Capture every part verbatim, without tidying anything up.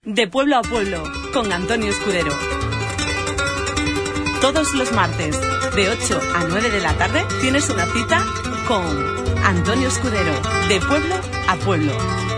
De pueblo a pueblo, con Antonio Escudero. Todos los martes, de ocho a nueve de la tarde, tienes una cita con Antonio Escudero, de pueblo a pueblo.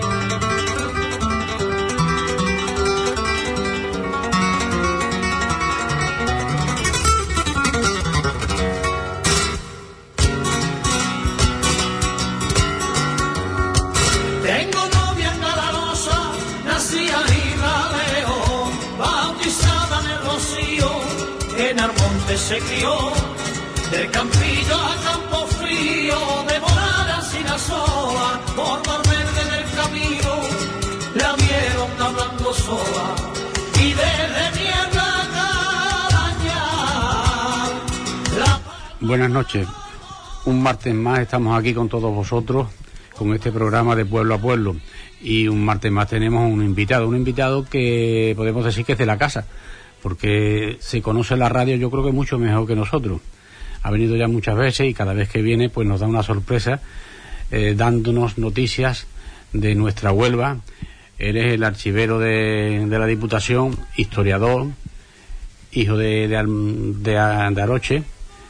Se crió de Campillo a Campo Frío, de Morada sin asola, por Mar Verde del camino la vieron hablando sola, y desde Tierra Carañal la... Buenas noches, un martes más estamos aquí con todos vosotros con este programa de Pueblo a Pueblo, y un martes más tenemos un invitado, un invitado que podemos decir que es de la casa, porque se conoce la radio yo creo que mucho mejor que nosotros. Ha venido ya muchas veces y cada vez que viene pues nos da una sorpresa eh, dándonos noticias de nuestra Huelva. Él es el archivero de, de la Diputación, historiador, hijo de, de, de, de Aroche,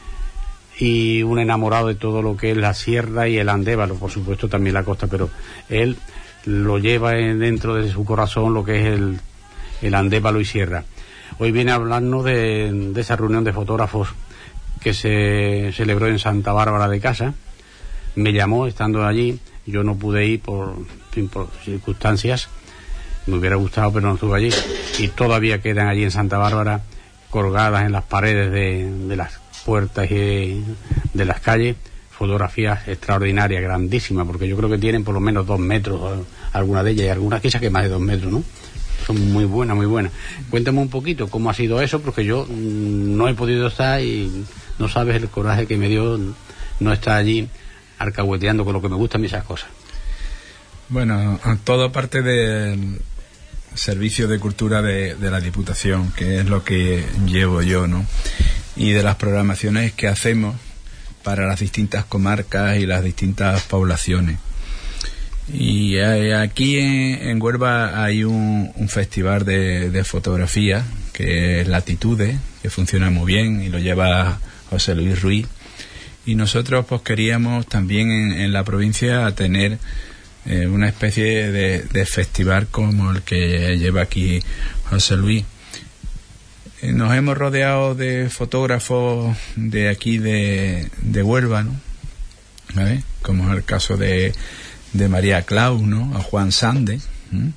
y un enamorado de todo lo que es la sierra y el Andévalo, por supuesto también la costa, pero él lo lleva en, dentro de su corazón lo que es el, el Andévalo y sierra. Hoy viene a hablarnos de, de esa reunión de fotógrafos que se celebró en Santa Bárbara de Casa. Me llamó estando allí, yo no pude ir por, en fin, por circunstancias, me hubiera gustado pero no estuve allí, y todavía quedan allí en Santa Bárbara colgadas en las paredes de, de las puertas y de, de las calles fotografías extraordinarias, grandísimas, porque yo creo que tienen por lo menos dos metros algunas de ellas, y algunas quizás que más de dos metros, ¿no? Son muy buenas, muy buenas. Cuéntame un poquito cómo ha sido eso, porque yo mmm, no he podido estar y no sabes el coraje que me dio no estar allí alcahueteando con lo que me gustan esas cosas. Bueno, todo parte del Servicio de Cultura de, de la Diputación, que es lo que llevo yo, ¿no? Y de las programaciones que hacemos para las distintas comarcas y las distintas poblaciones. Y aquí en, en Huelva hay un, un festival de, de fotografía que es Latitudes, que funciona muy bien y lo lleva José Luis Ruiz, y nosotros pues queríamos también en, en la provincia tener eh, una especie de, de festival como el que lleva aquí José Luis. Eh, nos hemos rodeado de fotógrafos de aquí de, de Huelva, ¿no? ¿Vale? Como es el caso de de María Claus, ¿no? A Juan Sande, ¿eh?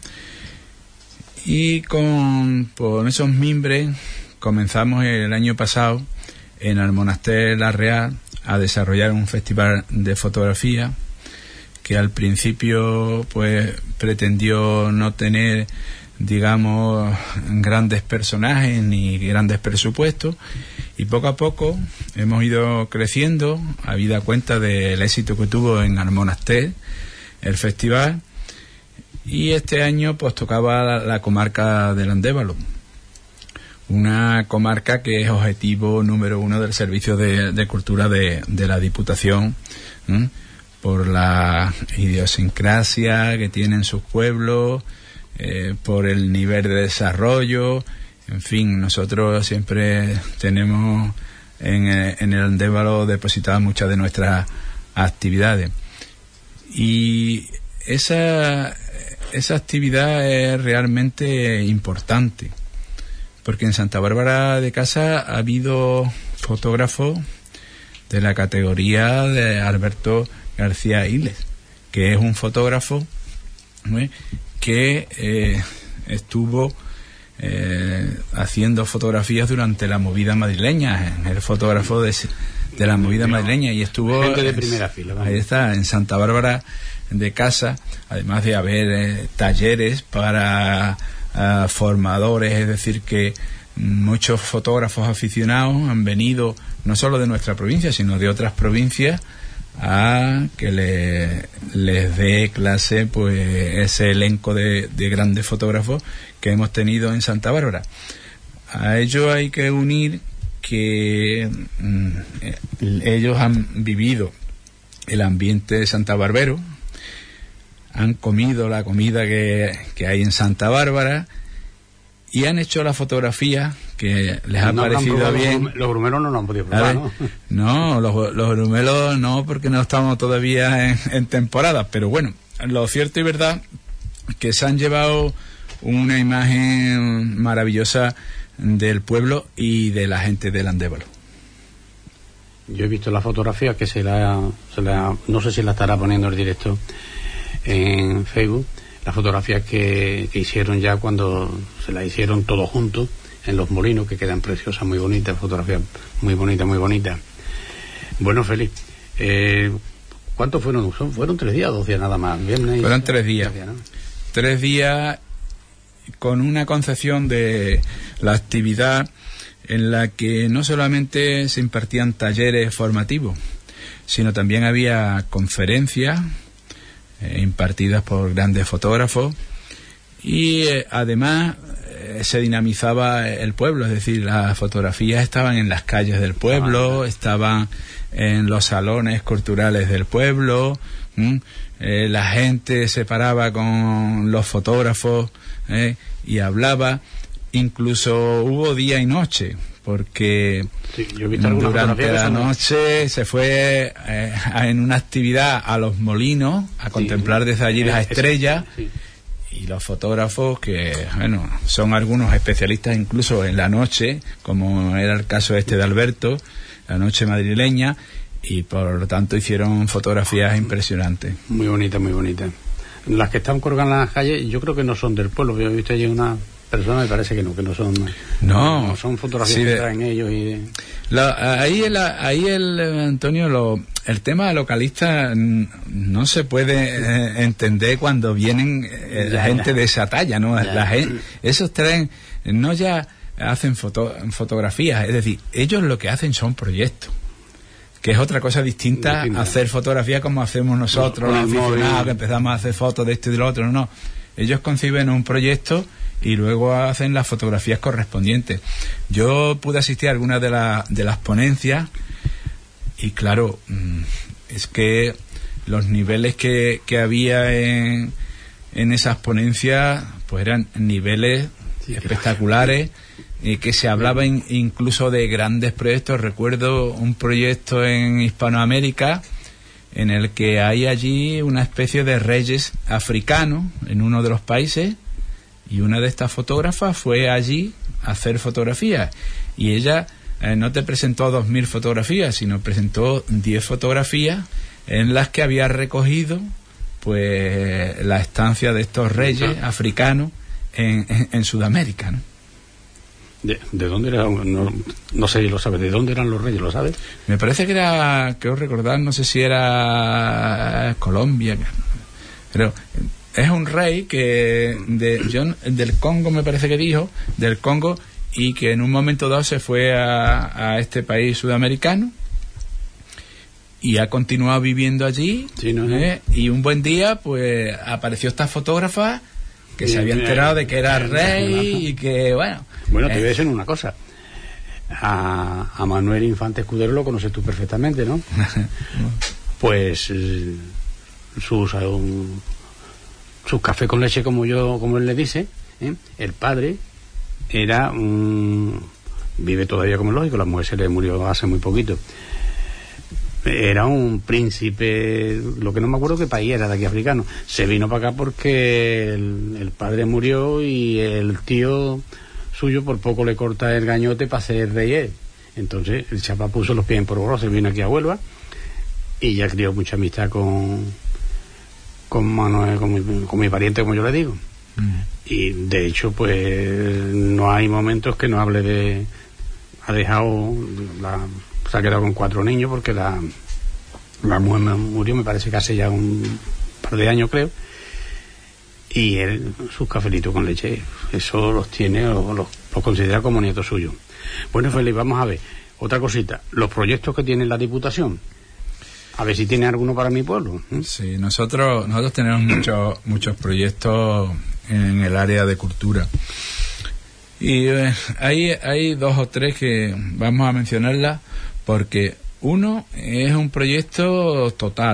Y con, con esos mimbres comenzamos el año pasado en el Monasterio La Real a desarrollar un festival de fotografía que al principio pues pretendió no tener, digamos, grandes personajes ni grandes presupuestos, y poco a poco hemos ido creciendo, habida cuenta del éxito que tuvo en el Monasterio el festival, y este año pues tocaba la, la comarca del Andévalo, una comarca que es objetivo número uno del Servicio de, de Cultura de, de la Diputación, ¿eh? Por la idiosincrasia que tienen sus pueblos, eh, por el nivel de desarrollo, en fin, nosotros siempre tenemos en, en el Andévalo depositadas muchas de nuestras actividades. Y esa, esa actividad es realmente importante, porque en Santa Bárbara de Casa ha habido fotógrafos de la categoría de Alberto García Iles, que es un fotógrafo, ¿no? que eh, estuvo eh, haciendo fotografías durante la movida madrileña, el fotógrafo de... de la movida madrileña, y estuvo gente de primera fila, vamos. Ahí está, en Santa Bárbara de Casa, además de haber eh, talleres para uh, formadores, es decir que muchos fotógrafos aficionados han venido no solo de nuestra provincia sino de otras provincias a que le, les dé clase pues ese elenco de, de grandes fotógrafos que hemos tenido en Santa Bárbara. A ello hay que unir que mm, ellos han vivido el ambiente de Santa Barbero, han comido la comida que, que hay en Santa Bárbara, y han hecho la fotografía que les ha no parecido bien. Los, los grumelos no lo han podido probar, ¿no? No, los, los grumelos no, porque no estamos todavía en, en temporada, pero bueno, lo cierto y verdad que se han llevado una imagen maravillosa del pueblo y de la gente del Andévalo. Yo he visto la fotografía que se la, se la no sé si la estará poniendo el directo en Facebook, las fotografías que, que hicieron ya cuando se las hicieron todos juntos en los molinos, que quedan preciosas, muy bonitas, fotografías muy bonitas, muy bonitas. Bueno, Félix, eh, ¿cuántos fueron? ¿Fueron tres días o dos días nada más? Viernes. Fueron tres días. Tres días, ¿no? Tres días con una concepción de la actividad en la que no solamente se impartían talleres formativos, sino también había conferencias eh, impartidas por grandes fotógrafos y eh, además eh, se dinamizaba el pueblo, es decir, las fotografías estaban en las calles del pueblo, ah, estaban en los salones culturales del pueblo, eh, la gente se paraba con los fotógrafos eh, y hablaba. Incluso hubo día y noche, porque sí, yo he visto durante la noche se fue eh, en una actividad a los molinos a sí, contemplar desde allí las estrellas, sí. Y los fotógrafos, que bueno, son algunos especialistas incluso en la noche, como era el caso este de Alberto, la noche madrileña, y por lo tanto hicieron fotografías impresionantes. Muy bonitas, muy bonitas. Las que están colgadas en las calles, yo creo que no son del pueblo, yo he visto allí una persona, me parece que no, que no son no, no son fotografías sí, que traen ellos y la, ahí el, ahí el Antonio lo, el tema localista no se puede eh, entender cuando vienen eh, ya, la gente ya. de esa talla, no ya. La gente, esos traen, no ya hacen foto, fotografías, es decir, ellos lo que hacen son proyectos, que es otra cosa distinta a hacer fotografía como hacemos nosotros, los aficionados, que empezamos a hacer fotos de esto y de lo otro. No, ellos conciben un proyecto y luego hacen las fotografías correspondientes. Yo pude asistir a algunas de, la, de las ponencias y claro, es que los niveles que, que había en, en esas ponencias pues eran niveles sí, espectaculares, eh, que se hablaba in, incluso de grandes proyectos. Recuerdo un proyecto en Hispanoamérica en el que hay allí una especie de reyes africanos en uno de los países, y una de estas fotógrafas fue allí a hacer fotografías, y ella eh, no te presentó dos mil fotografías, sino presentó diez fotografías en las que había recogido pues la estancia de estos reyes africanos en, en, en Sudamérica, ¿no? ¿De, de dónde era? No, no sé, lo sabes. ¿De dónde eran los reyes? ¿Lo sabes? Me parece que era, creo recordar, no sé si era Colombia, pero es un rey que de, John, del Congo, me parece que dijo, del Congo, y que en un momento dado se fue a, a este país sudamericano y ha continuado viviendo allí. Sí, no, no. ¿eh? Y un buen día pues apareció esta fotógrafa que sí, se había enterado de que era rey y que bueno bueno te eh, voy a decir una cosa, a, a Manuel Infante Escudero lo conoces tú perfectamente, ¿no? Pues eh, sus um, sus cafés con leche, como yo como él le dice, ¿eh? El padre era un, vive todavía como es lógico, la mujer se le murió hace muy poquito, era un príncipe, lo que no me acuerdo qué país era de aquí africano. Se vino para acá porque el, el padre murió y el tío suyo por poco le corta el gañote para ser rey. Entonces el chapa puso los pies en polvorosa, se vino aquí a Huelva y ya crió mucha amistad con con Manuel, con mi, con mi pariente, como yo le digo. Mm. Y de hecho pues no hay momentos que no hable de, ha dejado la, se ha quedado con cuatro niños porque la, la mujer murió, me parece que hace ya un par de años, creo, y él sus cafelitos con leche, eso los tiene, o los, los considera como nietos suyos. Bueno, Félix, vamos a ver otra cosita, los proyectos que tiene la Diputación, a ver si tiene alguno para mi pueblo. ¿eh? Sí, nosotros nosotros tenemos muchos muchos proyectos en el área de cultura. Y eh, hay, hay dos o tres que vamos a mencionarlas, porque uno es un proyecto total,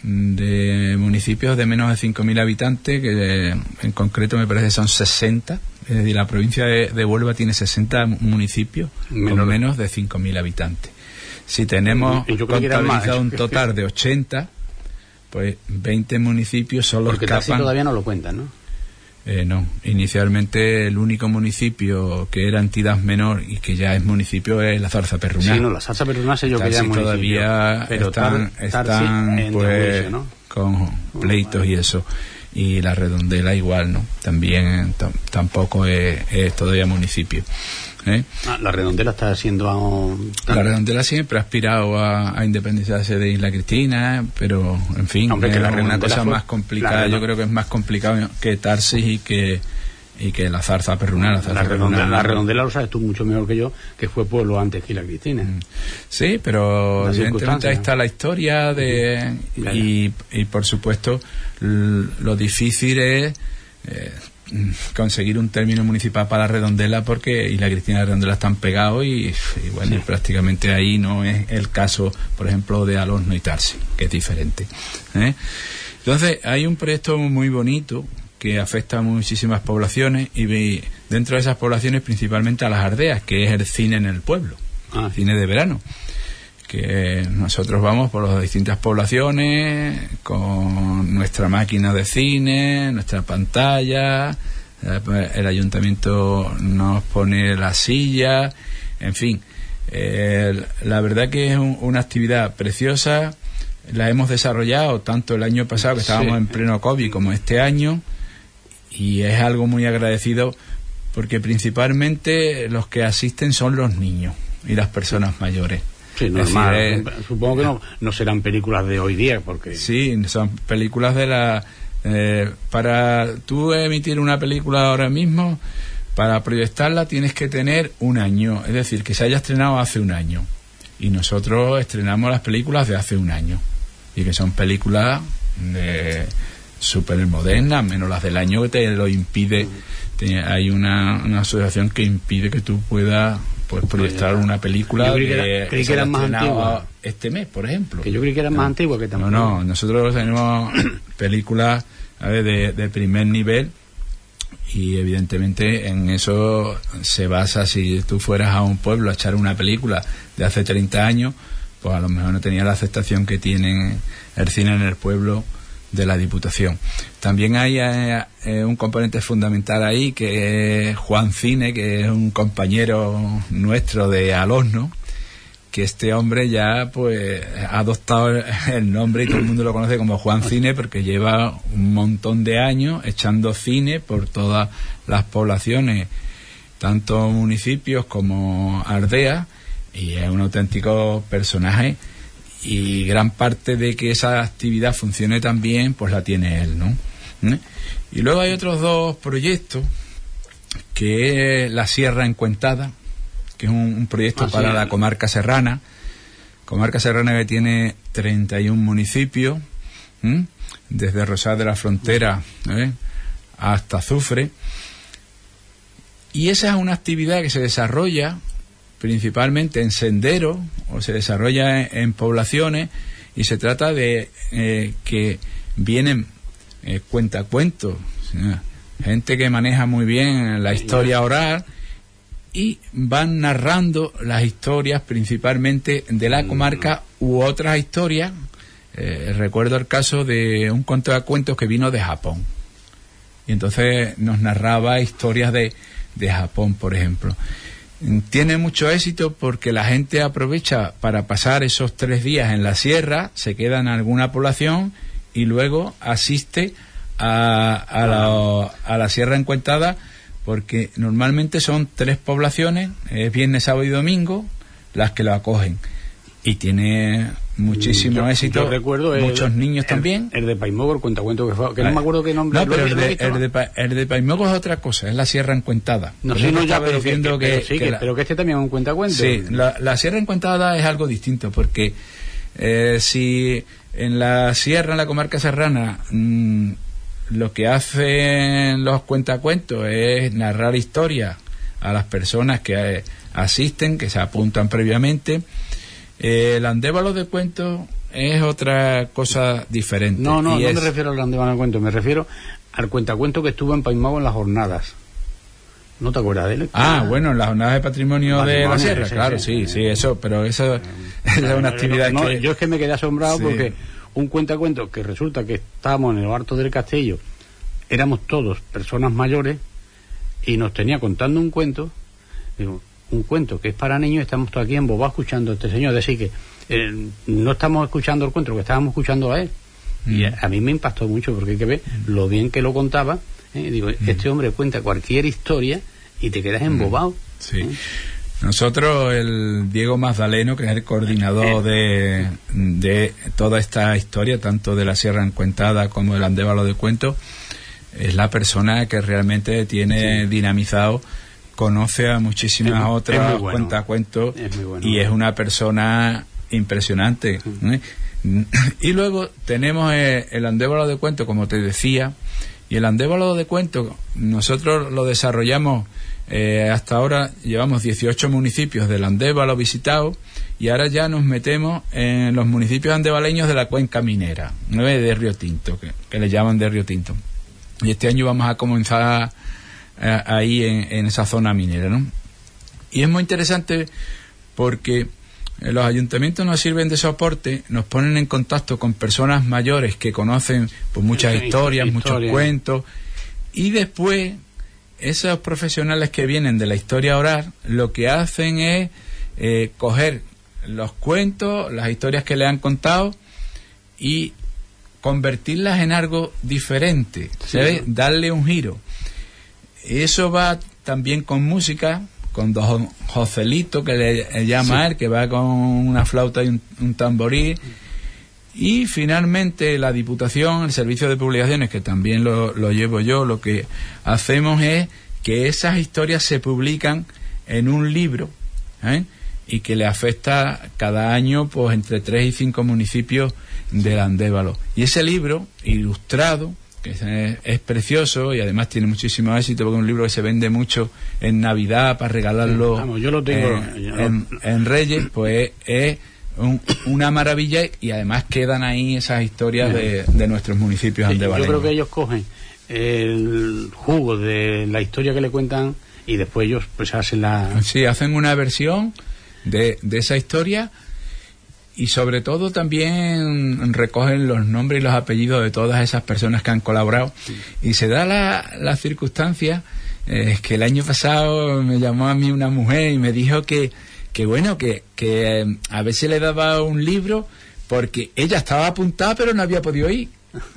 de municipios de menos de cinco mil habitantes, que en concreto me parece que son sesenta. Es decir, la provincia de, de Huelva tiene sesenta municipios menos con menos de cinco mil habitantes. Si tenemos contabilizado un total de ochenta, pues veinte municipios solo porque escapan. Porque todavía no lo cuentan, ¿no? Eh, no, inicialmente el único municipio que era entidad menor y que ya es municipio es la Zarza-Perruná. Sí, no, la Zarza-Perruná sé yo que ya es municipio. Todavía pero están, tar, están tar, pues, juicio, ¿no? con pleitos oh, y eso. Y la Redondela igual, ¿no? También t- tampoco es, es todavía municipio. ¿Eh? Ah, la Redondela está siendo um, la Redondela siempre ha aspirado a, a independizarse de Isla Cristina, pero en fin, Hombre, es que la una cosa fue, más complicada. Yo creo que es más complicado que Tarsis y que y que la Zarza-Perruná. La, Zarza la, Redondela, la Redondela lo sabes tú mucho mejor que yo, que fue pueblo antes que Isla Cristina. Sí, pero evidentemente ahí está la historia de y, y por supuesto lo difícil es eh, conseguir un término municipal para la Redondela, porque Isla Cristina y la Redondela están pegados y, y bueno, sí. prácticamente ahí no es el caso, por ejemplo, de Alosno y Tarsis, que es diferente. ¿eh? Entonces, hay un proyecto muy bonito que afecta a muchísimas poblaciones y dentro de esas poblaciones principalmente a las aldeas, que es el cine en el pueblo, ah. cine de verano. Que nosotros vamos por las distintas poblaciones con nuestra máquina de cine, nuestra pantalla, el ayuntamiento nos pone la silla, en fin, eh, la verdad que es un, una actividad preciosa. La hemos desarrollado tanto el año pasado, que estábamos sí. en pleno COVID, como este año, y es algo muy agradecido porque principalmente los que asisten son los niños y las personas mayores. Sí, normal. Es decir, eh, Supongo que no, no serán películas de hoy día, porque... Sí, son películas de la... Eh, para tú emitir una película ahora mismo, para proyectarla tienes que tener un año, es decir, que se haya estrenado hace un año. Y nosotros estrenamos las películas de hace un año. Y que son películas de súper modernas, menos las del año que te lo impide. Te, hay una, una asociación que impide que tú puedas... pues proyectar una película. Yo creí que, era, de, creí que eran más antiguas este mes, por ejemplo. Que yo creí que eran no, más antiguas que tampoco. No, no, nosotros tenemos películas a ver, de, de primer nivel y evidentemente en eso se basa. Si tú fueras a un pueblo a echar una película de hace treinta años, pues a lo mejor no tenía la aceptación que tiene el cine en el pueblo de la Diputación. También hay eh, eh, un componente fundamental ahí, que es Juan Cine, que es un compañero nuestro de Alosno, que este hombre ya pues ha adoptado el nombre y todo el mundo lo conoce como Juan Cine, porque lleva un montón de años echando cine por todas las poblaciones, tanto municipios como aldeas, y es un auténtico personaje. Y gran parte de que esa actividad funcione tan bien, pues la tiene él, ¿no? ¿Eh? Y luego hay otros dos proyectos, que es la Sierra Encuentada, que es un, un proyecto ah, para sí. la comarca serrana, comarca serrana que tiene treinta y un municipios, ¿eh? desde Rosal de la Frontera ¿eh? hasta Azufre, y esa es una actividad que se desarrolla principalmente en senderos, o se desarrolla en, en poblaciones, y se trata de eh, que vienen eh, cuentacuentos, ¿sí? gente que maneja muy bien la historia oral, y van narrando las historias principalmente de la comarca u otras historias. Eh, recuerdo el caso de un cuentacuentos que vino de Japón, y entonces nos narraba historias de, de Japón, por ejemplo. Tiene mucho éxito porque la gente aprovecha para pasar esos tres días en la sierra, se queda en alguna población y luego asiste a, a, la, a la Sierra Encuentada, porque normalmente son tres poblaciones, es viernes, sábado y domingo, las que lo acogen. Y tiene muchísimo yo, éxito. Yo recuerdo muchos el, niños el, también. El de Paimogo, el cuentacuento que fue, que no me acuerdo qué nombre. No, pero el de, el, de, el de Paimogo es otra cosa, es la Sierra Encuentada. No sé, no, ya, pero diciendo que, que, pero sí, que que, la, pero que este también es un cuentacuento. Sí, la, la Sierra Encuentada es algo distinto, porque eh, si en la sierra, en la comarca serrana, mmm, lo que hacen los cuentacuentos es narrar historias a las personas que eh, asisten, que se apuntan previamente. Eh, el Andévalo de Cuentos es otra cosa diferente. No, no, y no es... me refiero al Andévalo de Cuento, me refiero al cuentacuento que estuvo en Paimao en las jornadas. ¿No te acuerdas de él? Ah, bueno, las jornadas de patrimonio, patrimonio de la sierra, ese, claro, sí, sí, sí, eso, pero eso es una actividad no, que... Yo es que me quedé asombrado, sí, porque un cuentacuento que resulta que estábamos en el Alto del Castillo, éramos todos personas mayores, y nos tenía contando un cuento, digo, un cuento que es para niños, estamos todos aquí embobados escuchando a este señor, es decir que eh, no estamos escuchando el cuento, que estábamos escuchando a él. Mm. Y a, a mí me impactó mucho, porque hay que ver lo bien que lo contaba. ¿Eh? Digo, mm. este hombre cuenta cualquier historia y te quedas embobado. Sí. ¿Eh? Nosotros, el Diego Magdaleno, que es el coordinador de, de toda esta historia, tanto de la Sierra Encuentada como del Andévalo de Cuento, es la persona que realmente tiene sí. dinamizado, conoce a muchísimas es, otras es bueno. cuentacuentos es bueno. y es una persona impresionante. ¿eh? Y luego tenemos el, el Andévalo de Cuento, como te decía, y el Andévalo de Cuento nosotros lo desarrollamos eh, hasta ahora, llevamos dieciocho municipios del Andévalo visitados, y ahora ya nos metemos en los municipios andevaleños de la cuenca minera, ¿no? de Río Tinto, que, que le llaman de Río Tinto, y este año vamos a comenzar eh, ahí en, en esa zona minera, ¿no? Y es muy interesante porque los ayuntamientos nos sirven de soporte, nos ponen en contacto con personas mayores que conocen pues muchas sí, historias, historia. muchos cuentos, y después esos profesionales que vienen de la historia oral lo que hacen es eh, coger los cuentos, las historias que le han contado y convertirlas en algo diferente, ¿sabes? Sí. Darle un giro. Eso va también con música, con Don Joselito, que le llama sí. él, que va con una flauta y un, un tamborí. Y finalmente la Diputación, el Servicio de Publicaciones, que también lo, lo llevo yo, lo que hacemos es que esas historias se publican en un libro, ¿eh? y que le afecta cada año pues entre tres y cinco municipios del Andévalo. Y ese libro, ilustrado, que es, es precioso y además tiene muchísimo éxito, porque es un libro que se vende mucho en Navidad para regalarlo. Vamos, yo lo tengo eh, en, en Reyes, pues es un, una maravilla, y además quedan ahí esas historias de, de nuestros municipios andevaleños. Yo creo que ellos cogen el jugo de la historia que le cuentan y después ellos pues hacen la... Sí, hacen una versión de, de esa historia, y sobre todo también recogen los nombres y los apellidos de todas esas personas que han colaborado. Sí. Y se da la, la circunstancia, eh, es que el año pasado me llamó a mí una mujer y me dijo que, que bueno, que, que eh, a veces le daba un libro porque ella estaba apuntada pero no había podido ir.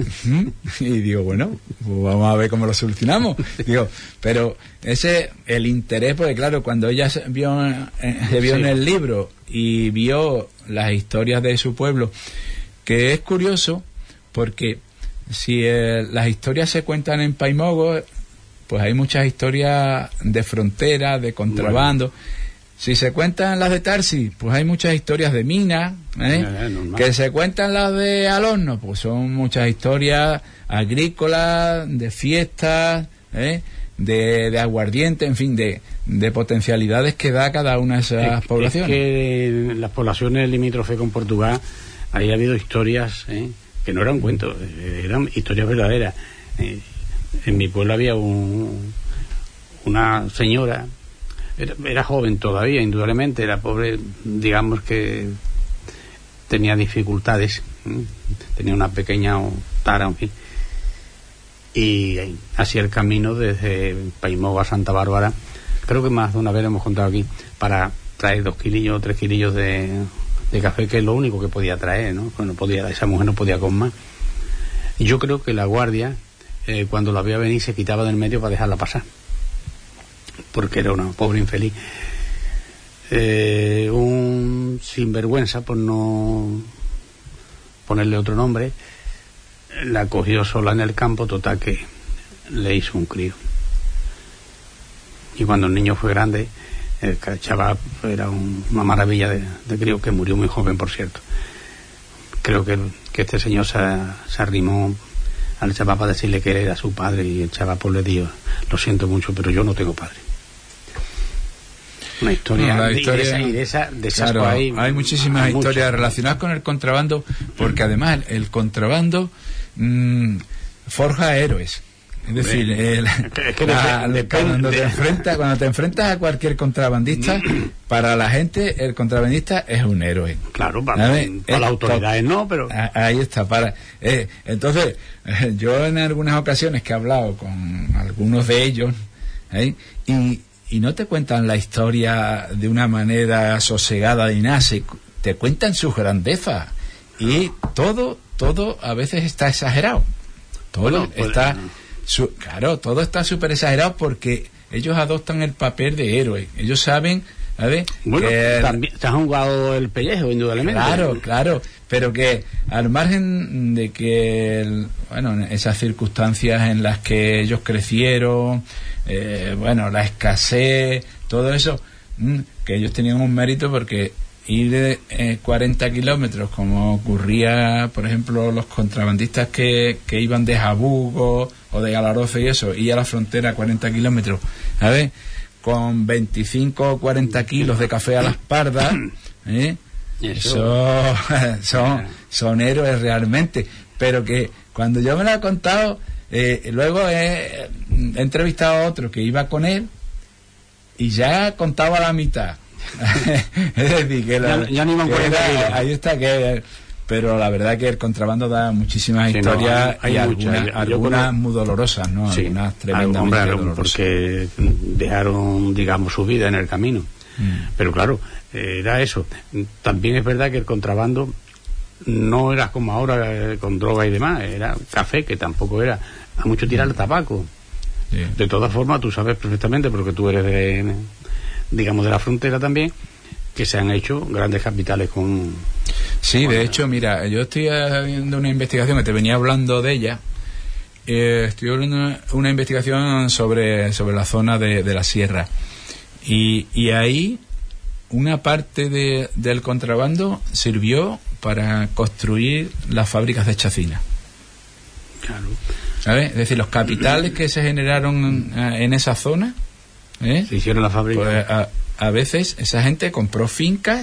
Y digo, bueno, pues vamos a ver cómo lo solucionamos. Digo, pero ese, el interés, porque claro, cuando ella se vio, eh, se vio sí. en el libro y vio las historias de su pueblo, que es curioso, porque si eh, las historias se cuentan en Paimogo, pues hay muchas historias de frontera, de contrabando. Bueno. Si se cuentan las de Tarsi, pues hay muchas historias de minas, ¿eh? No, que se cuentan las de Alorno, pues son muchas historias agrícolas, de fiestas, ¿eh? de, de aguardiente, en fin, de, de potencialidades que da cada una de esas es, poblaciones. Es que en las poblaciones limítrofes con Portugal, ahí ha habido historias ¿eh? que no eran cuentos, eran historias verdaderas. Eh, en mi pueblo había un, una señora. Era, era joven todavía, indudablemente, era pobre, digamos que tenía dificultades, ¿eh? tenía una pequeña tara, en fin. Y hacía el camino desde Paimogo a Santa Bárbara, creo que más de una vez lo hemos contado aquí, para traer dos kilillos o tres kilillos de, de café, que es lo único que podía traer, ¿no? Pues no podía, esa mujer no podía con más. Y yo creo que la guardia, eh, cuando la veía venir, se quitaba del medio para dejarla pasar, porque era una pobre infeliz. Eh, un sinvergüenza, por no ponerle otro nombre, la cogió sola en el campo, total que le hizo un crío. Y cuando el niño fue grande, el chaval era un, una maravilla de, de crío, que murió muy joven, por cierto. Creo que, que este señor se, se arrimó al chaval para decirle que él era su padre, y el chaval pues le dijo: lo siento mucho, pero yo no tengo padre. Una historia, no, la de, historia de, esa, y de, esa, de esas claro, hay, hay muchísimas hay historias muchas. relacionadas con el contrabando, porque además el contrabando mmm, forja héroes. Es decir, el, es que la, depende, cuando, depende. te enfrentas, cuando te enfrentas a cualquier contrabandista, para la gente el contrabandista es un héroe. Claro, para, para Es las autoridades top. no, pero... Ahí está, para eh, entonces, eh, yo en algunas ocasiones que he hablado con algunos de ellos, ¿eh? y, y no te cuentan la historia de una manera sosegada y nada, se, te cuentan sus grandezas, y todo, todo a veces está exagerado. Todo Bueno, pues, está... Su, claro, todo está súper exagerado porque ellos adoptan el papel de héroe. Ellos saben, ¿sabes? Bueno, que, también te has jugado el pellejo, indudablemente. Claro, claro, pero que al margen de que, el, bueno, esas circunstancias en las que ellos crecieron, eh, bueno, la escasez, todo eso, mmm, que ellos tenían un mérito porque ir de eh, cuarenta kilómetros, como ocurría, por ejemplo, los contrabandistas que, que iban de Jabugo o de Galaroce y eso, y a la frontera cuarenta kilómetros, a ver, con veinticinco o cuarenta kilos de café a la espalda, ¿eh? Eso, son, son héroes realmente, pero que cuando yo me lo he contado, eh, luego he, he entrevistado a otro que iba con él y ya contaba la mitad. Es decir, que, la, ya, ya ni que era, ahí está que, pero la verdad que el contrabando da muchísimas sí, historias, no, hay, hay y muchas, algunas, yo, algunas yo muy dolorosas, ¿no? Sí, algunas tremendamente hombre, dolorosas, porque dejaron, digamos, su vida en el camino. Mm. Pero claro, era eso. También es verdad que el contrabando no era como ahora eh, con droga y demás, era café, que tampoco era a mucho tirar el tabaco. Sí. De todas formas, tú sabes perfectamente, porque tú eres de, digamos, de la frontera también, que se han hecho grandes capitales con... Sí, con de la... hecho, mira, yo estoy haciendo una investigación que te venía hablando de ella. Eh, estoy hablando una investigación sobre, sobre la zona de, de la sierra. Y, y ahí una parte de, del contrabando sirvió para construir las fábricas de chacina. Claro. ¿Sabes? Es decir, los capitales que se generaron en esa zona, ¿eh? Se hicieron las fábricas. Pues a, a veces esa gente compró fincas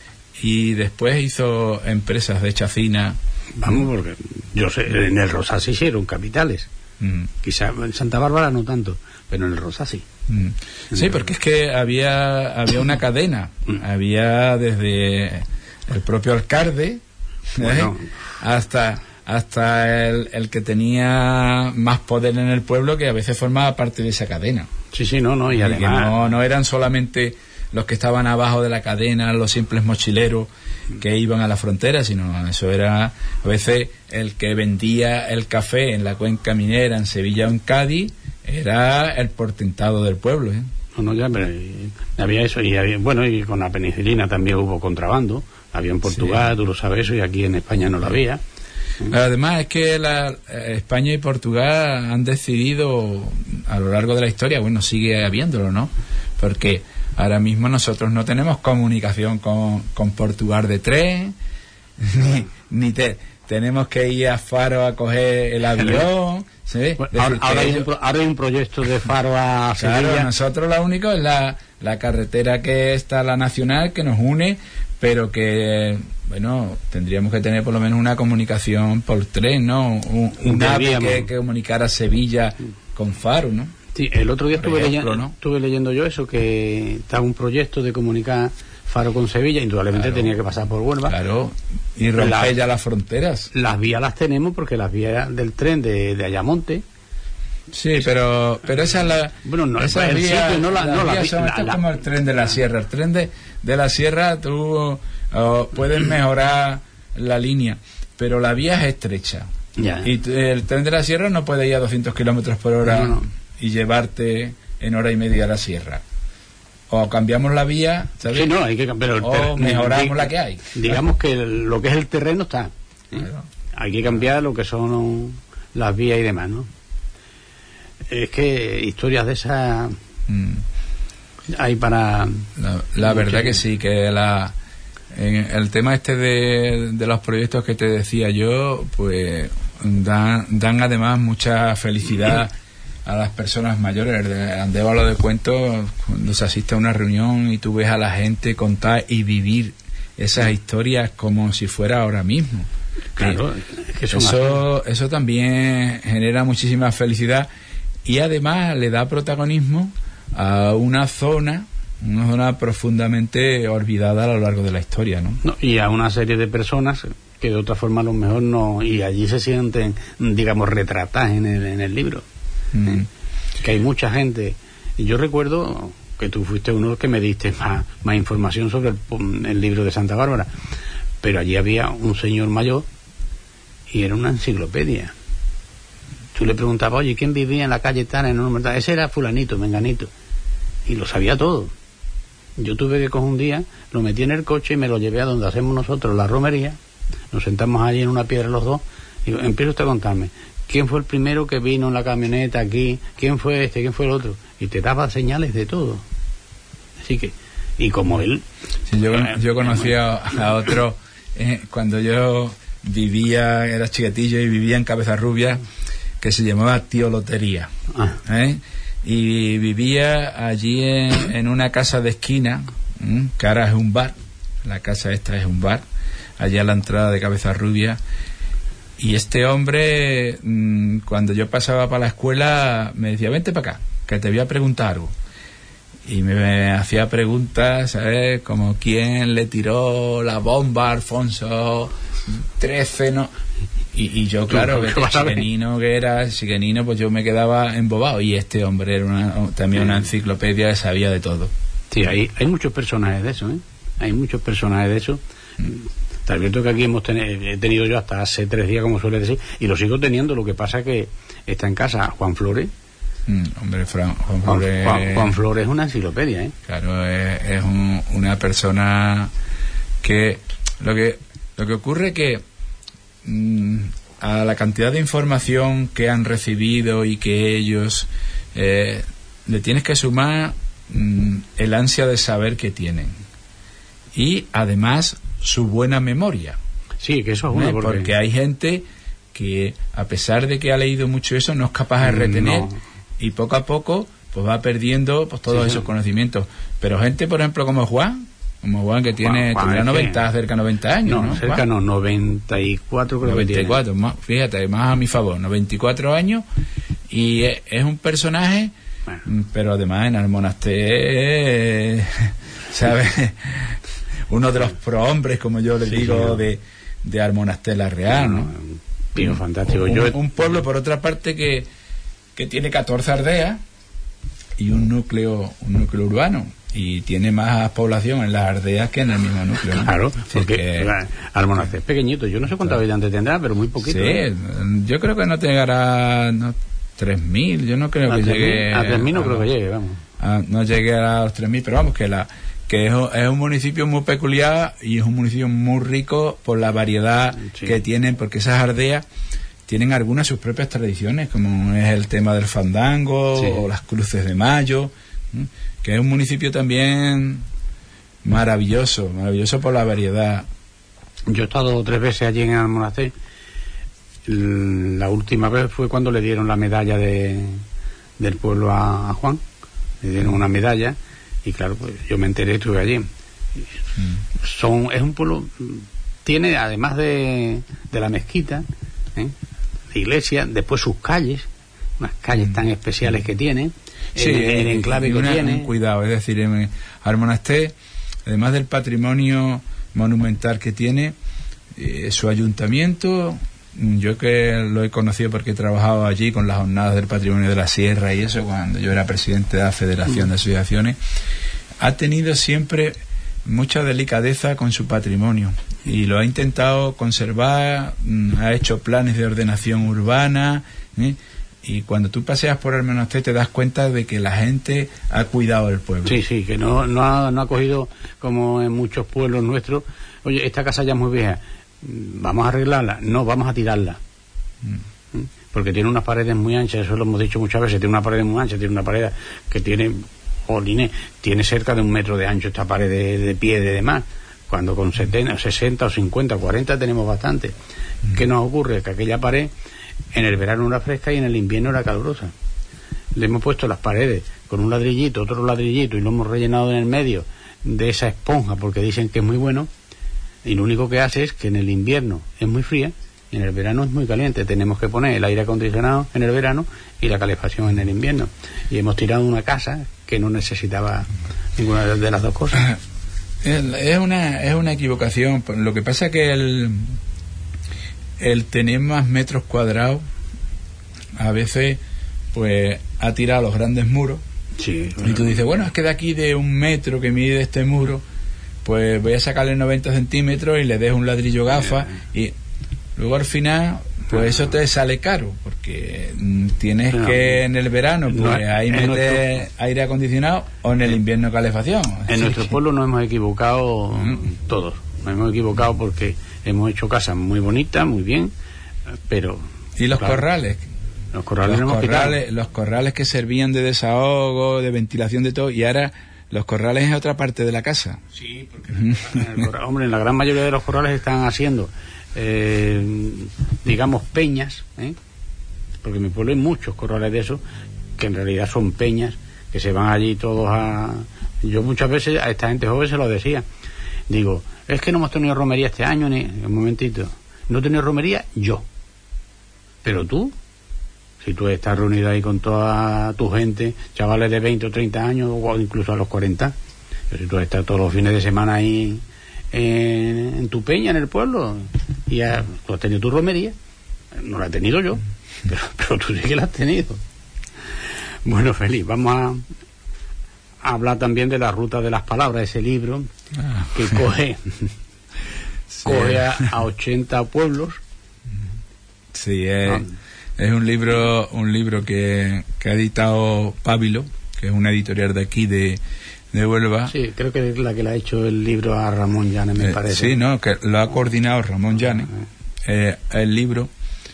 y después hizo empresas de chacina. Vamos, porque yo sé, en el Rosal se hicieron capitales. Mm. Quizá en Santa Bárbara no tanto, pero en el Rosal sí. Mm. Sí, porque es que había había una cadena. Había desde el propio alcalde, bueno, ¿eh? hasta hasta el, el que tenía más poder en el pueblo, que a veces formaba parte de esa cadena. Sí, sí, no, no, y, y además... no, no eran solamente los que estaban abajo de la cadena, los simples mochileros que iban a la frontera, sino eso era a veces el que vendía el café en la cuenca minera en Sevilla o en Cádiz, era el portentado del pueblo, ¿eh? No, no, ya, pero había eso, y había, bueno, y con la penicilina también hubo contrabando, había en Portugal, sí. Tú lo sabes eso, y aquí en España no lo había. Además es que la, España y Portugal han decidido a lo largo de la historia, bueno, sigue habiéndolo, ¿no? Porque ahora mismo nosotros no tenemos comunicación con, con Portugal de tren, ni, ni te, tenemos que ir a Faro a coger el avión, ¿sí? Bueno, ahora, ahora, hay un, ahora hay un proyecto de Faro a Sevilla. Claro, nosotros lo único es la, la carretera que está, la nacional, que nos une, pero que... Bueno, tendríamos que tener por lo menos una comunicación por tren, ¿no? Un, un ave que, que comunicara Sevilla con Faro, ¿no? Sí, el otro día estuve, ejemplo, leyendo, ¿no? estuve leyendo yo eso, que estaba un proyecto de comunicar Faro con Sevilla, indudablemente claro. Tenía que pasar por Huelva. Claro, y romper la, ya las fronteras. Las vías las tenemos porque las vías del tren de, de Ayamonte. Sí, pero pero esa es la... Bueno, no, esa el vía, sitio, no la... la, no la, la, son, la, esto la es como el tren de la sierra. El tren de, de la sierra tú uh, puedes mejorar la línea, pero la vía es estrecha. Ya. Y t- el tren de la sierra no puede ir a doscientos kilómetros por hora no, no. y llevarte en hora y media a la sierra. O cambiamos la vía, ¿sabes? Sí, no, hay que cambiar. O mejoramos dig- la que hay. Digamos que lo que es el terreno está. ¿eh? Claro. Hay que cambiar lo que son las vías y demás, ¿no? Es que historias de esas mm. hay para... La, la verdad que sí, que la... En el tema este de, de los proyectos que te decía yo, pues dan, dan además mucha felicidad a las personas mayores. Andeu habla de cuentos cuando se asiste a una reunión y tú ves a la gente contar y vivir esas historias como si fuera ahora mismo. Claro, es que eso, eso también genera muchísima felicidad y además le da protagonismo a una zona, una zona profundamente olvidada a lo largo de la historia, ¿no? No, y a una serie de personas que de otra forma a lo mejor no, y allí se sienten, digamos, retratadas en el, en el libro. Mm. ¿Eh? Que hay mucha gente, y yo recuerdo que tú fuiste uno de los que me diste más, más información sobre el, el libro de Santa Bárbara, pero allí había un señor mayor y era una enciclopedia. Tú le preguntabas, oye, ¿quién vivía en la calle tal? En un... Ese era fulanito, menganito, y lo sabía todo. Yo tuve que coger un día, lo metí en el coche y me lo llevé a donde hacemos nosotros la romería. Nos sentamos allí en una piedra los dos y digo, empieza usted a contarme quién fue el primero que vino en la camioneta aquí, quién fue este, quién fue el otro, y te daba señales de todo. Así que, y como él... Sí, yo, yo conocía a otro eh, cuando yo vivía, era chiquitillo y vivía en Cabeza Rubia, que se llamaba Tío Lotería. Ah. ¿eh? Y vivía allí en, en una casa de esquina, ¿eh? que ahora es un bar, la casa esta es un bar, allá a la entrada de Cabeza Rubia. Y este hombre, mmm, cuando yo pasaba para la escuela, me decía, vente para acá, que te voy a preguntar algo. Y me, me hacía preguntas, ¿sabes? Como quién le tiró la bomba a Alfonso trece, ¿no? Y, y yo, claro, que chiquenino que era, chiquenino, pues yo me quedaba embobado. Y este hombre era una, también una enciclopedia que sabía de todo. Sí, hay, hay muchos personajes de eso, ¿eh? Hay muchos personajes de eso. Mm. Tal vez que aquí hemos tenido, he tenido yo hasta hace tres días, como suele decir, y lo sigo teniendo. Lo que pasa es que está en casa Juan Flores. Mm, hombre, Fran, Juan Flores. Juan, Juan, Juan Flores es una enciclopedia, ¿eh? Claro, es, es un, una persona que lo que lo que ocurre es que mmm, a la cantidad de información que han recibido y que ellos eh, le tienes que sumar mmm, el ansia de saber que tienen y además su buena memoria. Sí, que eso es una, ¿eh? porque... porque hay gente que a pesar de que ha leído mucho eso no es capaz de retener no. y poco a poco pues va perdiendo pues todos sí, esos sí. conocimientos. Pero gente, por ejemplo, como Juan, como Juan que tiene Juan, Juan, noventa, que... cerca de noventa años, no, ¿no? cerca Juan? no, noventa y cuatro creo noventa y cuatro, que tiene. Más, fíjate, más a mi favor, noventa y cuatro años y es, es un personaje, bueno. pero además en Almonaster, ¿sabes? Uno de los prohombres, como yo les sí, digo, sí. de, de Almonaster la Real, ¿no? Un pino fantástico. Un, yo... un pueblo, por otra parte, que, que tiene catorce aldeas y un núcleo, un núcleo urbano. Y tiene más población en las aldeas que en el mismo núcleo, ¿no? Claro, porque que... Almonaster es pequeñito. Yo no sé cuántos habitantes tendrá, pero muy poquito. Sí, ¿eh? yo creo que no llegará no, tres mil. Yo no creo a que tres mil, llegue... A tres mil no a, creo que llegue, vamos. A, no llegue a los tres mil, pero vamos, que la... que es, es un municipio muy peculiar y es un municipio muy rico por la variedad sí. que tienen, porque esas aldeas tienen algunas sus propias tradiciones, como es el tema del fandango sí. o las cruces de mayo, ¿sí? que es un municipio también maravilloso, maravilloso por la variedad. Yo he estado tres veces allí en Almonaster. La última vez fue cuando le dieron la medalla de, del pueblo a, a Juan, le dieron una medalla. Y claro, pues yo me enteré, estuve allí. Mm. Son, es un pueblo, tiene además de, de la mezquita, ¿eh? la iglesia, después sus calles, unas calles mm. tan especiales que tiene, sí, el, el enclave que una, tiene. Un cuidado, es decir, en Almonaster, además del patrimonio monumental que tiene, eh, su ayuntamiento, yo que lo he conocido porque he trabajado allí con las jornadas del patrimonio de la sierra y eso, cuando yo era presidente de la Federación de Asociaciones, ha tenido siempre mucha delicadeza con su patrimonio y lo ha intentado conservar, ha hecho planes de ordenación urbana, ¿eh? y cuando tú paseas por Almonaster te das cuenta de que la gente ha cuidado el pueblo. Sí, sí, que no, no, ha, no ha cogido como en muchos pueblos nuestros, oye, esta casa ya es muy vieja, vamos a arreglarla, no, vamos a tirarla. Mm. Porque tiene unas paredes muy anchas, eso lo hemos dicho muchas veces, tiene una pared muy ancha, tiene una pared que tiene, jolines, tiene cerca de un metro de ancho esta pared de, de pie de demás, cuando con setenta, sesenta o cincuenta, cuarenta tenemos bastante. Mm. ¿Qué nos ocurre? Que aquella pared en el verano era fresca y en el invierno era calurosa. le hemos puesto las paredes con un ladrillito, otro ladrillito, y lo hemos rellenado en el medio de esa esponja porque dicen que es muy bueno, y lo único que hace es que en el invierno es muy fría y en el verano es muy caliente. Tenemos que poner el aire acondicionado en el verano y la calefacción en el invierno, y hemos tirado una casa que no necesitaba ninguna de las dos cosas. Es una, es una equivocación. Lo que pasa es que el, el tener más metros cuadrados a veces pues ha tirado los grandes muros. Sí, y tú dices, bueno, es que de aquí de un metro que mide este muro, pues voy a sacarle noventa centímetros y le dejo un ladrillo gafa, y luego al final pues eso te sale caro, porque tienes no, que en el verano pues no, ahí meter nuestro, aire acondicionado, o en el invierno calefacción. En Así nuestro que... pueblo nos hemos equivocado mm. todos, nos hemos equivocado porque hemos hecho casas muy bonitas, muy bien, pero... ¿Y los claro, corrales? Los corrales, los, corrales los corrales que servían de desahogo, de ventilación, de todo, y ahora los corrales es otra parte de la casa. Sí, porque en el corral, hombre, en la gran mayoría de los corrales están haciendo eh, digamos peñas, ¿eh? Porque en mi pueblo hay muchos corrales de esos que en realidad son peñas, que se van allí todos a... Yo muchas veces a esta gente joven se lo decía, digo, es que no hemos tenido romería este año, ni un momentito, no he tenido romería yo, pero tú, si tú estás reunido ahí con toda tu gente, chavales de veinte o treinta años, o incluso a los cuarenta, pero si tú estás todos los fines de semana ahí en, en tu peña, en el pueblo, y ya, tú has tenido tu romería, no la he tenido yo, pero, pero tú sí que la has tenido. Bueno, Félix, vamos a, a hablar también de la ruta de las palabras, ese libro ah. que coge, sí. coge a, a ochenta pueblos. Sí, es... Ah, Es un libro un libro que, que ha editado Pábilo, que es una editorial de aquí de, de Huelva. Sí, creo que es la que le ha hecho el libro a Ramón Llanes, me eh, parece. Sí, no, que lo ha coordinado Ramón Llanes, eh, el libro,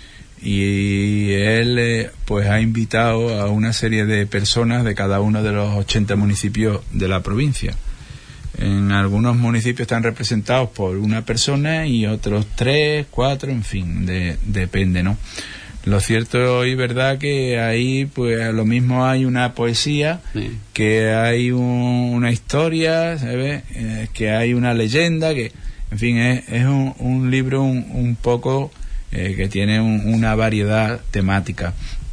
y él eh, pues ha invitado a una serie de personas de cada uno de los ochenta municipios de la provincia. En algunos municipios están representados por una persona y otros tres, cuatro, en fin, de, depende, ¿no? Lo cierto y verdad que ahí pues lo mismo hay una poesía, sí. que hay un, una historia, ¿sabes? Eh, que hay una leyenda, que en fin es, es un, un libro un, un poco eh, que tiene un, una variedad temática.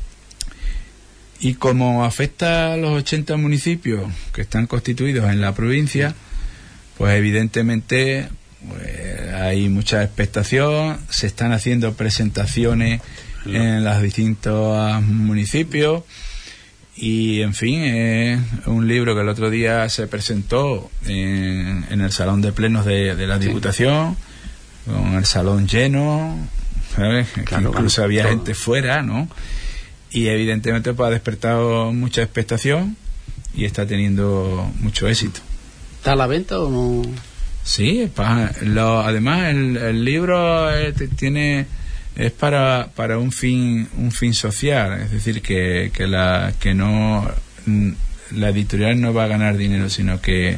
Y como afecta a los ochenta municipios que están constituidos en la provincia, pues evidentemente pues, hay mucha expectación, se están haciendo presentaciones en los distintos municipios, y en fin es un libro que el otro día se presentó en, en el salón de plenos de, de la Diputación, sí. con el salón lleno, ¿sabes? Claro, incluso bueno, había todo. Gente fuera, ¿no? Y evidentemente pues ha despertado mucha expectación y está teniendo mucho éxito. ¿Está a la venta o no? Sí, pa, lo, además el, el libro eh, tiene es para para un fin un fin social, es decir que que la que no la editorial no va a ganar dinero, sino que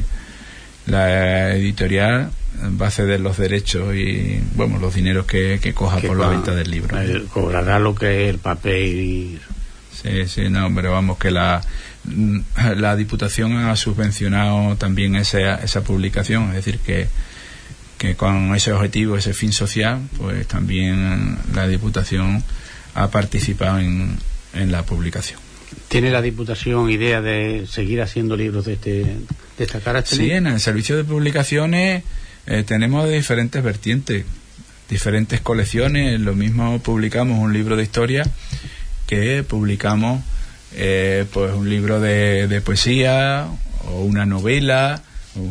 la editorial va a ceder los derechos y bueno los dineros que, que coja que por va, la venta del libro. Eh, cobrará lo que es el papel y... sí sí no pero vamos que la la Diputación ha subvencionado también esa esa publicación, es decir que que con ese objetivo, ese fin social, pues también la Diputación ha participado en, en la publicación. ¿Tiene la Diputación idea de seguir haciendo libros de este de esta carácter? Sí, en el servicio de publicaciones eh, tenemos diferentes vertientes, diferentes colecciones. Lo mismo publicamos un libro de historia que publicamos eh, pues un libro de, de poesía o una novela. O,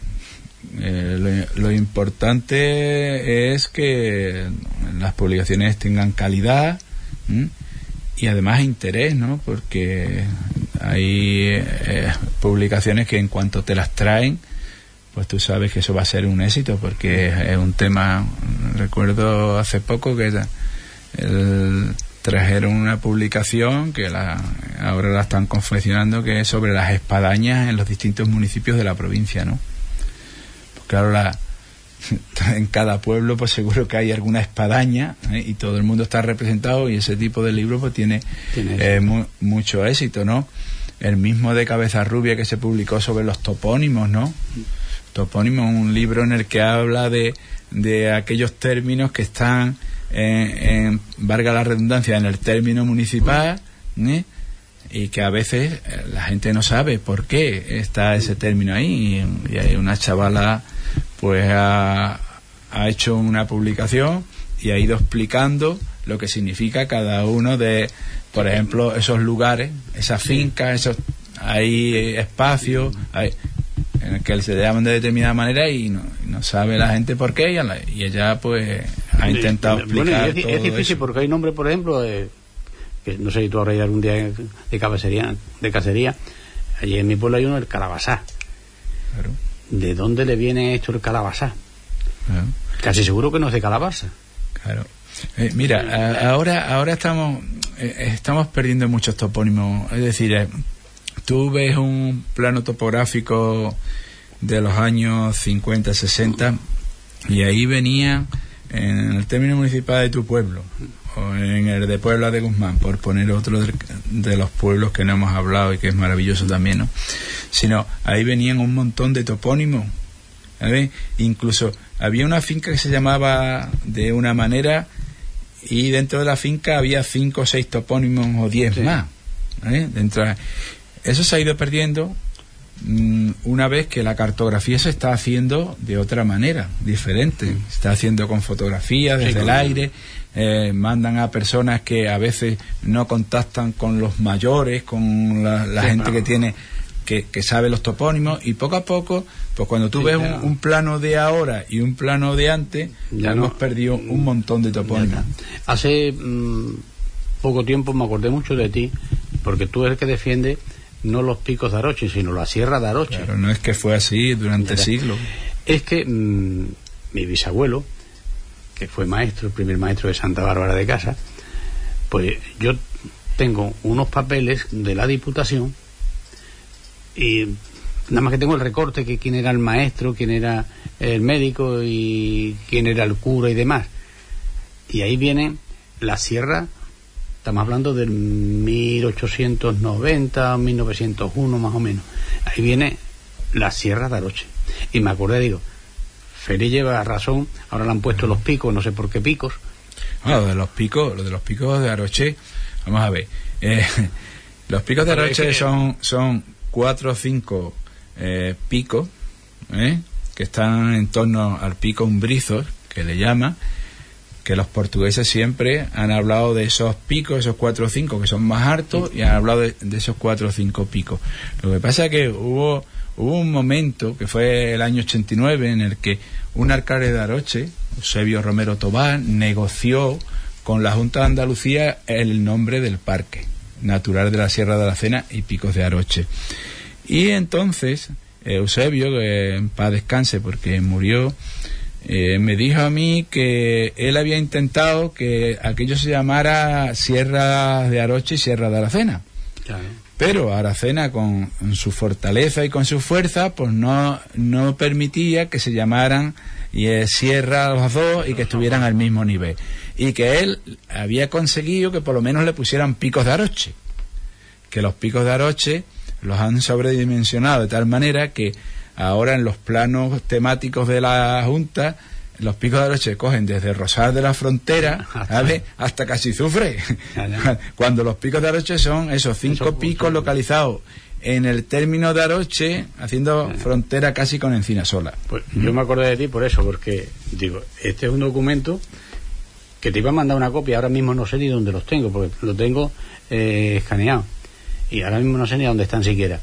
Eh, lo, lo importante es que las publicaciones tengan calidad ¿m? y además interés, ¿no? Porque hay eh, publicaciones que en cuanto te las traen, pues tú sabes que eso va a ser un éxito, porque es, es un tema. Recuerdo hace poco que el, trajeron una publicación que la, ahora la están confeccionando, que es sobre las espadañas en los distintos municipios de la provincia, ¿no? Claro, la, en cada pueblo pues seguro que hay alguna espadaña, ¿eh? Y todo el mundo está representado, y ese tipo de libro pues tiene, ¿Tiene eh, mu- mucho éxito, ¿no? El mismo de Cabeza Rubia que se publicó sobre los topónimos, ¿no? Topónimos, un libro en el que habla de, de aquellos términos que están en, en, valga la redundancia, en el término municipal, ¿eh? Y que a veces la gente no sabe por qué está ese término ahí, y, y hay una chavala pues ha, ha hecho una publicación y ha ido explicando lo que significa cada uno de, por ejemplo, esos lugares, esas fincas, esos, hay espacios hay, en el que se le llaman de determinada manera y no, no sabe la gente por qué, y, la, y ella pues ha intentado explicar. Bueno, es, todo es difícil eso. Porque hay nombres, por ejemplo, de, que no sé si tú habrás ido algún día de cacería, de cacería. Allí en mi pueblo hay uno, el calabazá. Claro. ¿De dónde le viene esto el calabazá? Claro. Casi seguro que no es de calabaza. Claro. Eh, mira, a, ahora ahora estamos eh, estamos perdiendo muchos topónimos. Es decir, eh, tú ves un plano topográfico de los años cincuenta, sesenta y ahí venía en el término municipal de tu pueblo o en el de Puebla de Guzmán, por poner otro de, de los pueblos que no hemos hablado y que es maravilloso también, ¿no? Sino ahí venían un montón de topónimos, ¿sabes? Incluso había una finca que se llamaba de una manera y dentro de la finca había cinco o seis topónimos o diez sí. más, ¿vale? Dentro de... Eso se ha ido perdiendo mmm, una vez que la cartografía se está haciendo de otra manera, diferente. Se está haciendo con fotografías desde sí, el aire, eh, mandan a personas que a veces no contactan con los mayores, con la, la sí, gente claro. que tiene... Que, que sabe los topónimos, y poco a poco, pues cuando tú sí, ves un, un plano de ahora y un plano de antes, ya hemos no, perdido un montón de topónimos. Hace mmm, poco tiempo me acordé mucho de ti, porque tú eres el que defiende no los picos de Aroche, sino la sierra de Aroche. Pero no es que fue así durante ya, siglos. Es que mmm, mi bisabuelo, que fue maestro, el primer maestro de Santa Bárbara de Casa, pues yo tengo unos papeles de la Diputación, y nada más que tengo el recorte, que quién era el maestro, quién era el médico y quién era el cura y demás. Y ahí viene la sierra, estamos hablando del mil ochocientos noventa, mil novecientos uno más o menos. Ahí viene la sierra de Aroche. Y me acordé, digo, Félix lleva razón, ahora le han puesto los picos, no sé por qué picos. Bueno, lo de los picos, lo de los picos de Aroche, vamos a ver. Eh, los picos de Aroche son... son cuatro o cinco eh, picos ¿eh? que están en torno al pico Umbrizos, que le llama, que los portugueses siempre han hablado de esos picos, esos cuatro o cinco que son más altos, y han hablado de, de esos cuatro o cinco picos. Lo que pasa es que hubo hubo un momento, que fue el año ochenta y nueve, en el que un alcalde de Aroche, Eusebio Romero Tobar, negoció con la Junta de Andalucía el nombre del parque natural de la Sierra de Aracena y Picos de Aroche. Y entonces Eusebio, que en paz descanse porque murió, eh, me dijo a mí que él había intentado que aquello se llamara Sierra de Aroche y Sierra de Aracena. Claro. Pero Aracena, con su fortaleza y con su fuerza, pues no, no permitía que se llamaran y eh, Sierra los dos y que estuvieran al mismo nivel. Y que él había conseguido que por lo menos le pusieran Picos de Aroche. Que los Picos de Aroche los han sobredimensionado de tal manera que ahora en los planos temáticos de la Junta, los Picos de Aroche cogen desde Rosal de la Frontera, ¿sabes?, hasta Casizufre. Cuando los Picos de Aroche son esos cinco Eso, picos localizados en el término de Aroche, haciendo frontera casi con Encinasola. Pues yo me acordé de ti por eso, porque digo, este es un documento que te iba a mandar una copia, ahora mismo no sé ni dónde los tengo, porque lo tengo eh, escaneado, y ahora mismo no sé ni dónde están siquiera.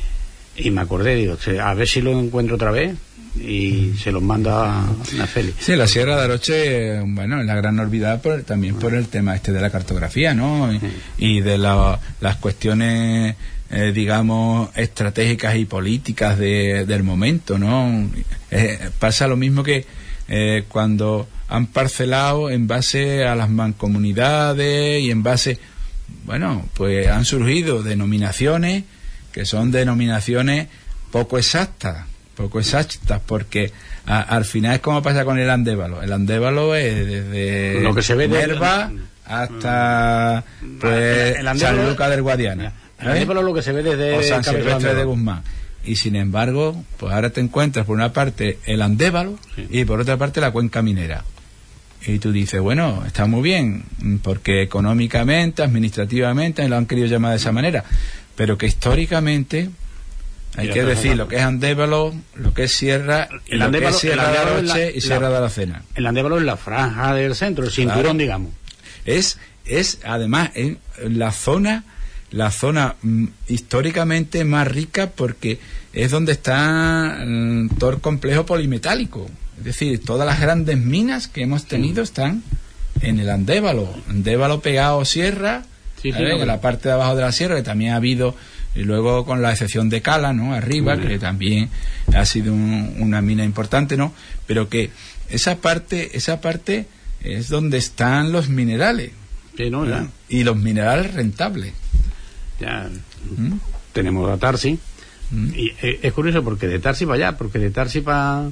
Y me acordé, digo, a ver si lo encuentro otra vez y se los manda a, a Félix. Sí, la Sierra de Aroche, bueno, es la gran olvidada por, también por el tema este de la cartografía, ¿no? Y, sí. y de la, las cuestiones, eh, digamos, estratégicas y políticas de, del momento, ¿no? Eh, pasa lo mismo que eh, cuando han parcelado en base a las mancomunidades y en base, bueno, pues han surgido denominaciones que son denominaciones poco exactas, poco exactas, porque a, al final es como pasa con el Andévalo. El Andévalo es desde lo que se ve Nerva de... hasta pues el, el San Lucas del Guadiana. El Andévalo es lo que se ve desde o San Silvestre de Guzmán. Y sin embargo, pues ahora te encuentras por una parte el Andévalo, sí, y por otra parte la cuenca minera. Y tú dices, bueno, está muy bien, porque económicamente, administrativamente lo han querido llamar de esa manera, pero que históricamente hay que decir lo que es Andévalo, lo que es Sierra, y lo que es Sierra de Aroche y Sierra de Aracena. El Andévalo es la franja del centro, el cinturón, claro, digamos. Es, es además en la zona, la zona mm, históricamente más rica, porque es donde está mm, todo el complejo polimetálico. Es decir, todas las grandes minas que hemos tenido están en el Andévalo. Andévalo pegado a Sierra, sí, sí, en la parte de abajo de la sierra, que también ha habido, y luego con la excepción de Cala, ¿no? Arriba, sí, que también ha sido un, una mina importante, ¿no? Pero que esa parte, esa parte es donde están los minerales. Sí, no, ya. Y los minerales rentables. Ya. ¿Mm? Tenemos a Tarsi. ¿Mm? Y eh, es curioso porque de Tarsi para allá, porque de Tarsi para...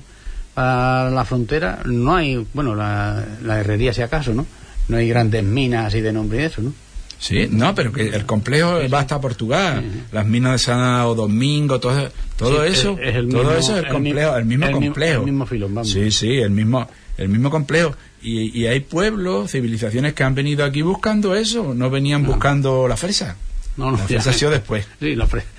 a la frontera no hay, bueno, la, la herrería si acaso, ¿no? No hay grandes minas así de nombre y eso, ¿no? Sí, no, pero que el complejo sí, va hasta Portugal, sí, sí. Las minas de Santo Domingo, todo, todo sí, eso, es, es el todo mismo, eso es el complejo, el mismo, el mismo complejo. El mismo filón, vamos. Sí, sí, el mismo, el mismo complejo. Y, y hay pueblos, civilizaciones que han venido aquí buscando eso, no venían no. buscando la fresa. No, no, la fresa ha sido después. Sí, la fresa.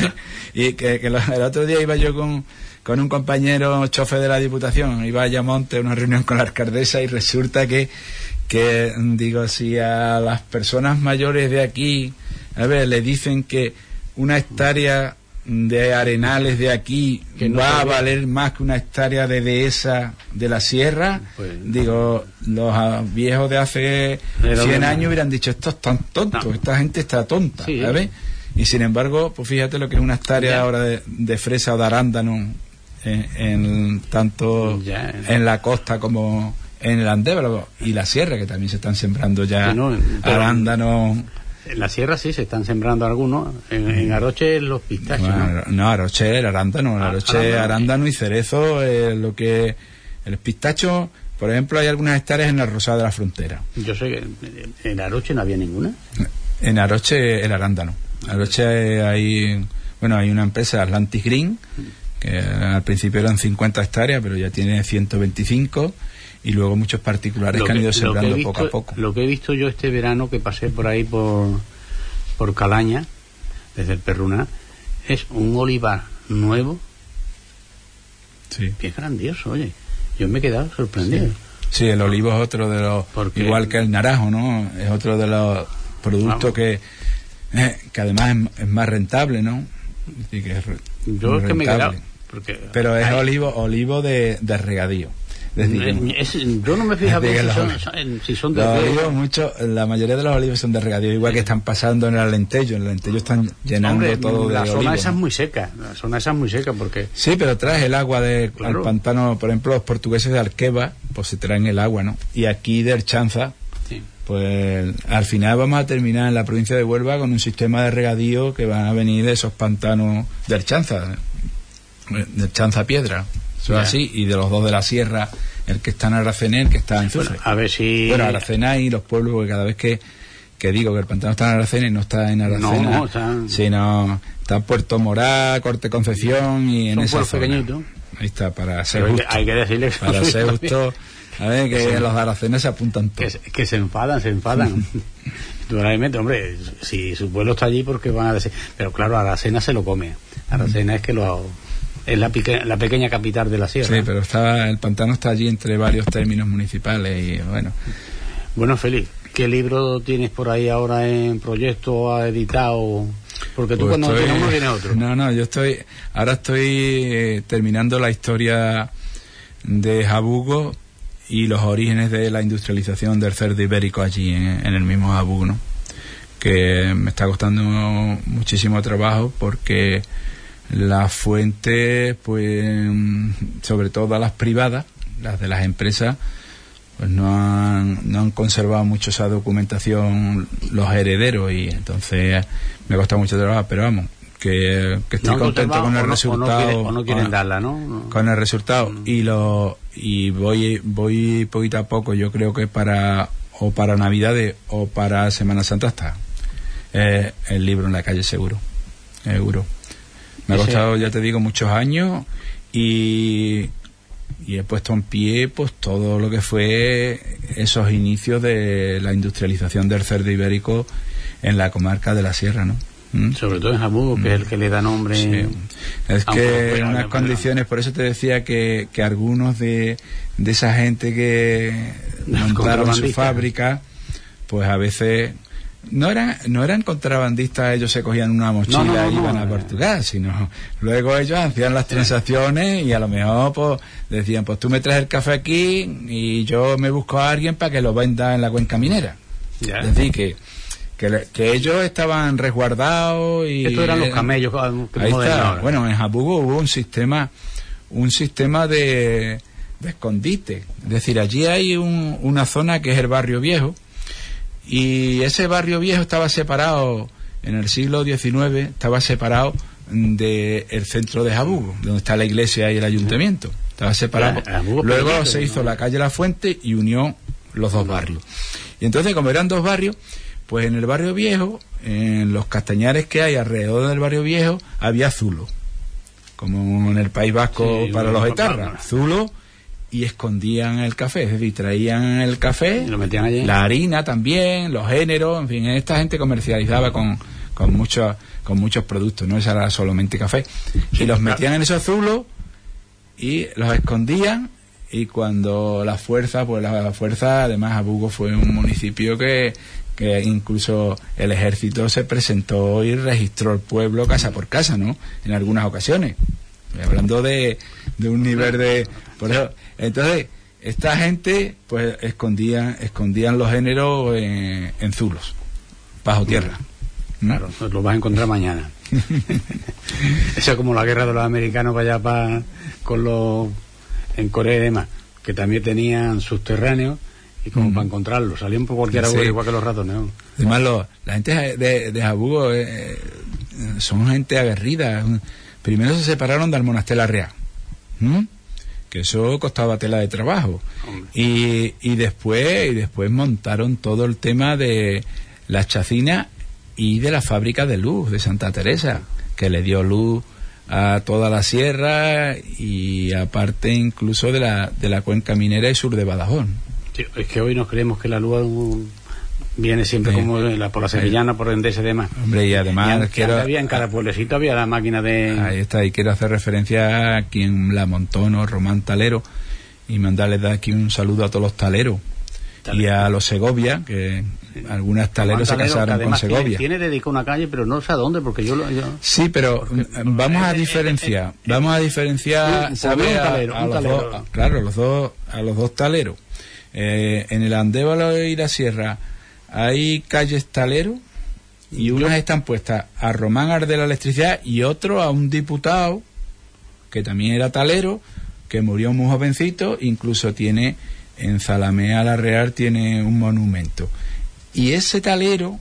Y que, que lo, el otro día iba yo con con un compañero chofer de la Diputación, iba a Ayamonte a una reunión con la alcaldesa, y resulta que, que digo, si a las personas mayores de aquí, a ver, le dicen que una hectárea de arenales de aquí que no va a valer más que una hectárea de dehesa de la sierra, pues, digo, los viejos de hace cien años hubieran dicho, esto es tan tonto, no. Esta gente está tonta, sí, ¿sabes? Y sin embargo, pues fíjate lo que es una hectárea ya. ahora de, de fresa o de arándano, En, en tanto ya, ya. en la costa como en el Andévalo y la sierra, que también se están sembrando ya sí, no, arándanos. En la sierra sí se están sembrando algunos, en, en Aroche los pistachos. Bueno, no, no, Aroche el arándano, ah, Aroche arándano, arándano y cerezo, eh, lo que el pistacho, por ejemplo, hay algunas hectáreas en la Rosada de la Frontera. Yo sé que en Aroche no había ninguna. En Aroche el arándano. Aroche hay, bueno, hay una empresa, Atlantic Green, que al principio eran cincuenta hectáreas, pero ya tiene ciento veinticinco, y luego muchos particulares que, que han ido sembrando visto, poco a poco. Lo que he visto yo este verano, que pasé por ahí por, por Calaña, desde el Perruná, es un olivar nuevo, sí, que es grandioso, oye. Yo me he quedado sorprendido. Sí, sí, el olivo es otro de los, porque, igual que el naranjo, ¿no? Es otro de los productos que, eh, que además es, es más rentable, ¿no? Es decir, que es yo es que me he quedado porque pero es ay, olivo olivo de, de regadío. Es decir, es, yo no me fijo bien si son, son, si son de los olivos, mucho, la mayoría de los olivos son de regadío, igual que están pasando en el Alentejo. En el Alentejo están llenando Hombre, todo de la zona olivo, esa ¿no? es muy seca, la zona esa es muy seca porque sí, pero traes el agua del claro. pantano. Por ejemplo, los portugueses de Alqueva pues se traen el agua, ¿no? Y aquí de Erchanza, sí, pues al final vamos a terminar en la provincia de Huelva con un sistema de regadío que van a venir de esos pantanos de Erchanza, de Erchanza Piedra, eso es así, y de los dos de la sierra, el que está en Aracena y el que está en Zufre. Bueno, a ver si... Bueno, Aracena y los pueblos, porque cada vez que, que digo que el pantano está en Aracena y no está en Aracena, no, está... sino está en Puerto Morá, Corte Concepción y en esa zona. Pequeñito. Ahí está, para ser Pero justo. Hay que decirle que para ser justo, a ver, que, que los de Aracena se apuntan todos. Que, que se enfadan, se enfadan. Naturalmente, hombre, si su pueblo está allí, porque van a decir... Pero claro, Aracena se lo come. Aracena mm. es que lo... Es la, pique, la pequeña capital de la sierra. Sí, pero está, el pantano está allí entre varios términos municipales y bueno. Bueno, Félix, ¿qué libro tienes por ahí ahora en proyecto, ha editado? Porque tú pues cuando estoy, tienes uno tienes otro. No, no, yo estoy, ahora estoy eh, terminando la historia de Jabugo y los orígenes de la industrialización del cerdo ibérico allí en, en el mismo Jabugo, ¿no? Que me está costando muchísimo trabajo porque las fuentes, pues, sobre todo las privadas, las de las empresas, pues no han, no han conservado mucho esa documentación los herederos, y entonces me cuesta mucho trabajo, pero vamos, que, que estoy no contento con el o no, resultado. O no, quiere, o no quieren con, darla, ¿no? Con el resultado. Mm. Y lo y voy voy poquito a poco, yo creo que para o para Navidades o para Semana Santa está eh, el libro en la calle seguro. Seguro. Me ha costado, ya te digo, muchos años y, y he puesto en pie pues todo lo que fue esos inicios de la industrialización del cerdo ibérico en la comarca de la Sierra, ¿no? ¿Mm? Sobre todo en Jabugo, que es el que le da nombre. Sí. Es que en unas pero, condiciones, por eso te decía que, que algunos de, de esa gente que montaron su fábrica, pues a veces no eran no eran contrabandistas, ellos se cogían una mochila no, no, y no, iban no, a Portugal, sino luego ellos hacían las transacciones y a lo mejor pues decían, pues tú me traes el café aquí y yo me busco a alguien para que lo venda en la cuenca minera. Ya. Es decir, que Que, que ellos estaban resguardados y estos eran los camellos que ahí está. ahora. Bueno, en Jabugo hubo un sistema un sistema de, de escondite, es decir, allí hay un, una zona que es el barrio viejo y ese barrio viejo estaba separado en el siglo diecinueve, estaba separado del centro de Jabugo, donde está la iglesia y el ayuntamiento, estaba separado. Luego se hizo la calle La Fuente y unió los dos barrios, y entonces como eran dos barrios, pues en el barrio viejo, en los castañares que hay alrededor del barrio viejo, había zulo, como en el País Vasco, sí, para los etarras, zulo, y escondían el café, es decir, traían el café, y lo metían allí. La harina también, los géneros, en fin, esta gente comercializaba con, con muchos con muchos productos, no era solamente café, sí, y los metían en esos zulos y los escondían. Y cuando la fuerza, pues la fuerza, además Jabugo fue un municipio que que incluso el ejército se presentó y registró el pueblo casa por casa, ¿no? En algunas ocasiones. Estoy hablando de, de un nivel de... Por eso, entonces, esta gente, pues, escondían, escondían los géneros en, en zulos, bajo tierra. Claro, ¿Mm? Lo vas a encontrar mañana. Eso es como la guerra de los americanos para allá, para, con los... en Corea y demás, que también tenían subterráneos, y como mm. para encontrarlo, salían por cualquier agua, sí, igual que los ratones, ¿no? Además, lo, la gente de, de Jabugo eh, son gente aguerrida. Primero se separaron del monasterio La Real, ¿Mm? que eso costaba tela de trabajo. Y, y después y después montaron todo el tema de las chacinas y de la fábrica de luz de Santa Teresa, que le dio luz a toda la sierra y aparte incluso de la, de la cuenca minera y sur de Badajoz. Sí, es que hoy nos creemos que la luz viene siempre sí. como la, por la Sevillana, sí. por Endesa y demás. Hombre, y además y quiero... había en cada pueblecito había la máquina de... Ahí está, y quiero hacer referencia a quien la montó, ¿no? Román Talero, y mandarles de aquí un saludo a todos los taleros. Talero. Y a los Segovia, que sí. algunas taleros Talero, se casaron con Segovia. Tiene, tiene dedicado una calle, pero no sé a dónde, porque yo... yo sí, pero porque, vamos a diferenciar, eh, eh, vamos a diferenciar, un, ¿sabes? talero, a, a los dos, a, claro, los dos, a los dos taleros. Eh, en el Andévalo y la Sierra hay calles talero y unas están puestas a Román Ar de la Electricidad y otro a un diputado que también era talero, que murió muy jovencito, incluso tiene en Zalamea la Real tiene un monumento. Y ese talero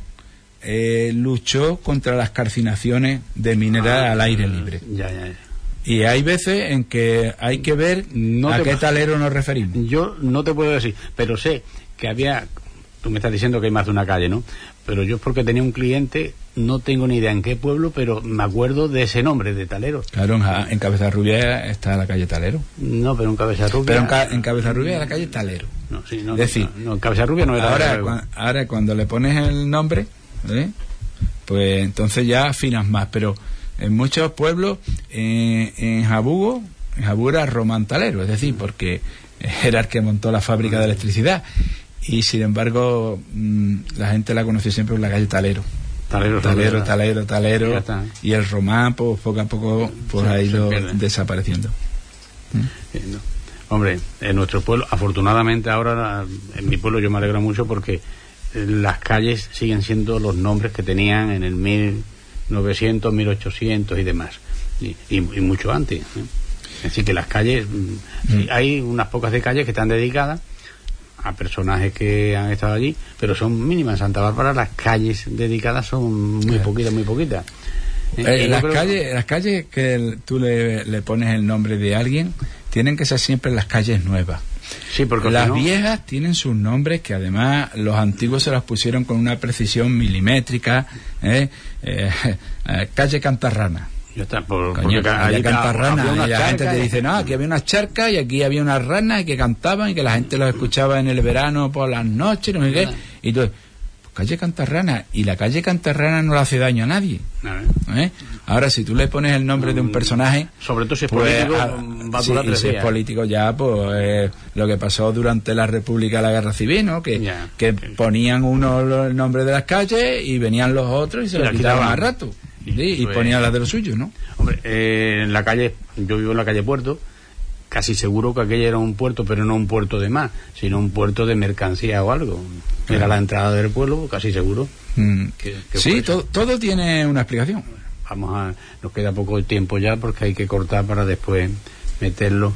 eh, luchó contra las calcinaciones de mineral ah, al aire libre. Ya, ya, ya. Y hay veces en que hay que ver no a qué talero nos referimos. Yo no te puedo decir, pero sé que había... Tú me estás diciendo que hay más de una calle, ¿no? Pero yo es porque tenía un cliente, no tengo ni idea en qué pueblo, pero me acuerdo de ese nombre, de Talero. Claro, en, en Cabezarrubia está la calle Talero. No, pero en Cabezarrubia... Pero en, ca, en Cabezarrubia la calle Talero. No, sí, no, es decir, no, no, en Cabezarrubia no era... Ahora, cu ahora cuando le pones el nombre, ¿eh? pues entonces ya afinas más, pero... En muchos pueblos, eh, en Jabugo, en Jabugo era Román Talero, es decir, porque era el que montó la fábrica de electricidad. Y sin embargo, mmm, la gente la conoció siempre por la calle Talero. Talero, Talero, Talero, Talero. Talero y el Román, pues poco a poco, pues ha ido desapareciendo. Sí, no. Hombre, en nuestro pueblo, afortunadamente ahora, en mi pueblo yo me alegro mucho porque las calles siguen siendo los nombres que tenían en el mil novecientos, mil ochocientos y demás, y, y, y mucho antes, ¿eh? Así que las calles, mm. hay unas pocas de calles que están dedicadas a personajes que han estado allí, pero son mínimas. En Santa Bárbara las calles dedicadas son muy poquitas, muy poquitas. Eh, las, calles, las calles que el, tú le, le pones el nombre de alguien tienen que ser siempre las calles nuevas. Sí, porque las si no... viejas tienen sus nombres que además los antiguos se las pusieron con una precisión milimétrica. ¿eh? Eh, eh, calle Cantarrana. Ya está, por, Coño, calle Cantarrana. Y la gente te dice, y... no, aquí había unas charcas y aquí había unas ranas y que cantaban y que la gente los escuchaba en el verano por las noches, no sé qué. Y tú, pues, calle Cantarrana. Y la calle Cantarrana no le hace daño a nadie. ¿eh? Ahora, si tú le pones el nombre de un personaje, sobre todo si es pues, político, a, va a durar sí, tres y si días. es político ya, pues eh, lo que pasó durante la República, la Guerra Civil, ¿no? Que, ya, que ponían uno el nombre de las calles y venían los otros y se lo quitaban al rato. ¿sí? Y pues, ponían las de los suyos, ¿no? Hombre, eh, en la calle, yo vivo en la calle Puerto, casi seguro que aquello era un puerto, pero no un puerto de más, sino un puerto de mercancía o algo. Era claro. La entrada del pueblo, casi seguro. Mm. Que, que sí, todo, todo tiene una explicación. Vamos a, nos queda poco tiempo ya porque hay que cortar para después meterlo.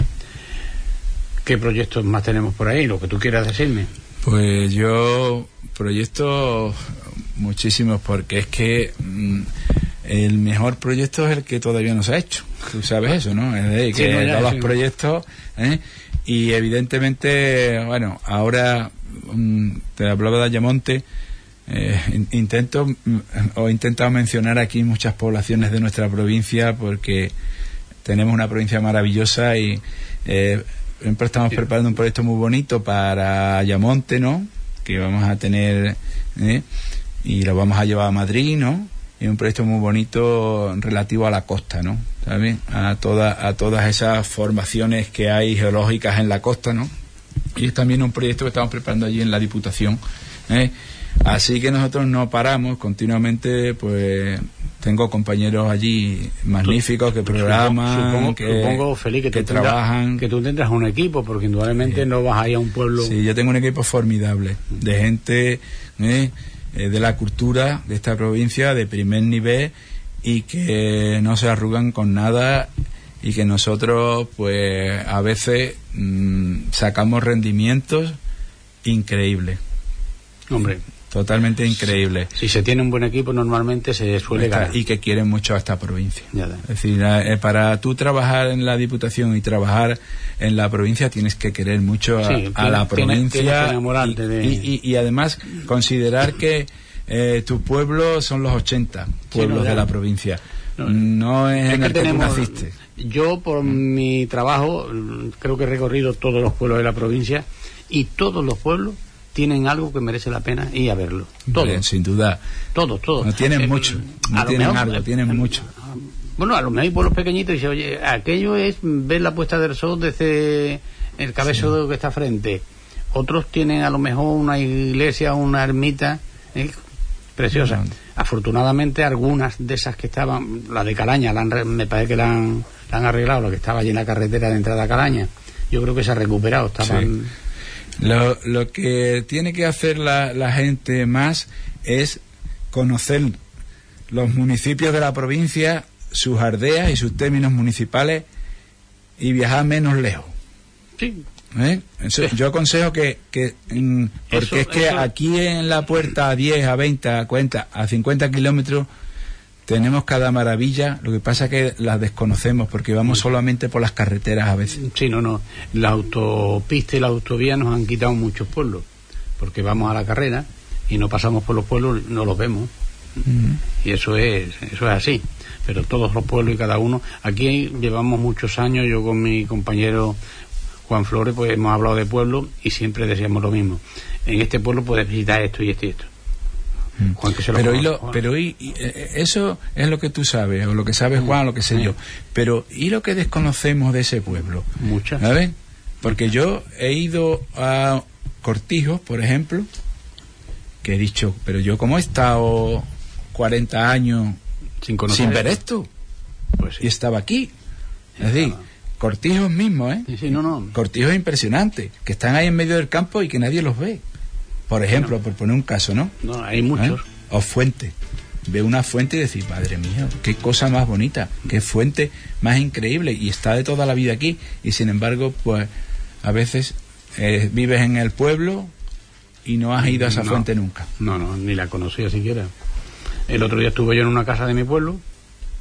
¿Qué proyectos más tenemos por ahí? Lo que tú quieras decirme. Pues yo, proyectos muchísimos, porque es que mmm, el mejor proyecto es el que todavía no se ha hecho. Tú sabes eso, ¿no? Es decir, que sí, no, ya, todos sí. los proyectos, ¿eh? Y evidentemente, bueno, ahora um, te hablaba de Ayamonte. Eh, intento o he intentado mencionar aquí muchas poblaciones de nuestra provincia porque tenemos una provincia maravillosa y eh, siempre estamos preparando un proyecto muy bonito para Ayamonte, ¿no? Que vamos a tener ¿eh? y lo vamos a llevar a Madrid, ¿no? Y un proyecto muy bonito relativo a la costa, ¿no? ¿Sabes? A toda, a todas esas formaciones que hay geológicas en la costa, ¿no? Y es también un proyecto que estamos preparando allí en la Diputación, ¿eh? Así que nosotros no paramos continuamente, pues tengo compañeros allí magníficos que programan, supongo, que, supongo, Feliz, que, que tú trabajan. Tendrás, que tú tendrás un equipo, porque indudablemente sí. no vas a ir a un pueblo. Sí, yo tengo un equipo formidable de gente ¿eh? de la cultura de esta provincia de primer nivel y que no se arrugan con nada y que nosotros, pues a veces mmm, sacamos rendimientos increíbles. Hombre. Totalmente increíble. Si se tiene un buen equipo, normalmente se suele ganar. Y que quieren mucho a esta provincia. Es decir, eh, para tú trabajar en la Diputación y trabajar en la provincia tienes que querer mucho a, sí, a la provincia tienes que enamorarte y, de... y, y, y además considerar que eh, tu pueblo son los ochenta pueblos sí, no, de la provincia. No, no es, es en que el que tenemos, tú naciste. Yo, por ¿Mm? mi trabajo, creo que he recorrido todos los pueblos de la provincia y todos los pueblos tienen algo que merece la pena ir a verlo. Todos. Bien, sin duda. Todos, todos. No tienen eh, mucho. No tienen mejor, algo, tienen eh, mucho. Bueno, a lo mejor hay pueblos pequeñitos y dice, oye, aquello es ver la puesta del sol desde el cabezo sí. que está frente. Otros tienen a lo mejor una iglesia, una ermita eh, preciosa. No. Afortunadamente, algunas de esas que estaban, la de Calaña, la han, me parece que la han, la han arreglado, la que estaba allí en la carretera de entrada a Calaña. Yo creo que se ha recuperado. Estaban. Sí. Lo, lo que tiene que hacer la, la gente más es conocer los municipios de la provincia, sus aldeas y sus términos municipales y viajar menos lejos. Sí. ¿Eh? Eso, yo aconsejo que, que mm, porque eso, es que eso... aquí en la puerta a diez, a veinte, a cuarenta, a cincuenta kilómetros tenemos cada maravilla, lo que pasa es que las desconocemos porque vamos solamente por las carreteras a veces. Sí, no, no. La autopista y la autovía nos han quitado muchos pueblos, porque vamos a la carrera y no pasamos por los pueblos, no los vemos. Uh-huh. Y eso es, eso es así. Pero todos los pueblos y cada uno. Aquí llevamos muchos años, yo con mi compañero Juan Flores, pues hemos hablado de pueblos y siempre decíamos lo mismo. En este pueblo puedes visitar esto y esto y esto. Juan, que se lo pero y lo, pero y, y, eso es lo que tú sabes o lo que sabe Juan, lo que sé sí. yo, pero ¿y lo que desconocemos de ese pueblo? Muchas. ¿Sabes? Porque yo he ido a Cortijos, por ejemplo, que he dicho, pero yo como he estado cuarenta años sin, conocer sin ver esto, pues sí. y estaba aquí, sí, es decir, Cortijos mismo, ¿eh? Sí, sí, no, no. Cortijos impresionantes, que están ahí en medio del campo y que nadie los ve. Por ejemplo, no. por poner un caso, ¿no? No, hay muchos. ¿Eh? O fuente. Ve una fuente y decir, madre mía, qué cosa más bonita, qué fuente más increíble. Y está de toda la vida aquí. Y sin embargo, pues, a veces eh, vives en el pueblo y no has ido a esa no, fuente nunca. No, no, ni la conocía siquiera. El otro día estuve yo en una casa de mi pueblo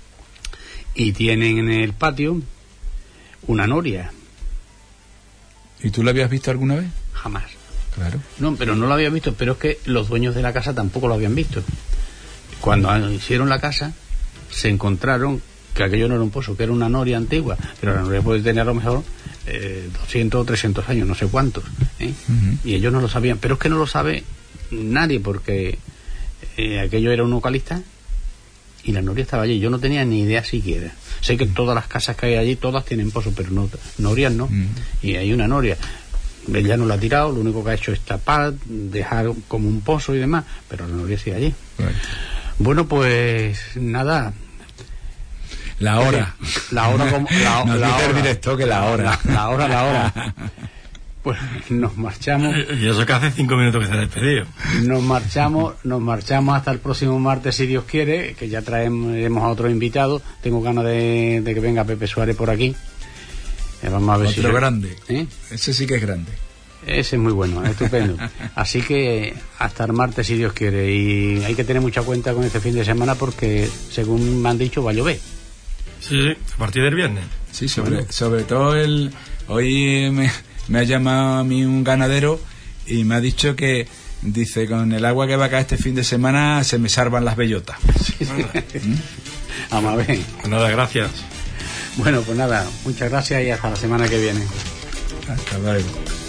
y tienen en el patio una noria. ¿Y tú la habías visto alguna vez? Jamás. Claro. No, pero no lo había visto, pero es que los dueños de la casa tampoco lo habían visto. Cuando hicieron la casa, se encontraron que aquello no era un pozo, que era una noria antigua, pero la noria puede tener a lo mejor eh, doscientos o trescientos años, no sé cuántos, ¿eh? Uh-huh. Y ellos no lo sabían, pero es que no lo sabe nadie, porque eh, aquello era un vocalista y la noria estaba allí. Yo no tenía ni idea siquiera. Sé que todas las casas que hay allí, todas tienen pozos, pero no, norias no. Uh-huh. Y hay una noria. Ella no la ha tirado, lo único que ha hecho es tapar, dejar como un pozo y demás, pero la noria sigue allí. Right. Bueno, pues nada. La hora. La hora como... La, nos la dice hora. El director que la hora. La, la hora, la hora. Pues nos marchamos. Y eso que hace cinco minutos que se ha despedido. Nos marchamos, nos marchamos hasta el próximo martes, si Dios quiere, que ya traemos a otro invitado. Tengo ganas de, de que venga Pepe Suárez por aquí. Eh, vamos a ver otro si grande. ¿Eh? Ese sí que es grande. Ese es muy bueno, estupendo. Así que hasta el martes, si Dios quiere. Y hay que tener mucha cuenta con este fin de semana porque, según me han dicho, va a llover. Sí, sí, a partir del viernes. Sí, sobre, bueno. sobre todo el... Hoy me, me ha llamado a mí un ganadero y me ha dicho que, dice, con el agua que va a caer este fin de semana se me salvan las bellotas. Sí, sí. ¿Mm? Vamos a ver. Pues nada, gracias. Bueno, pues nada, muchas gracias y hasta la semana que viene. Hasta luego.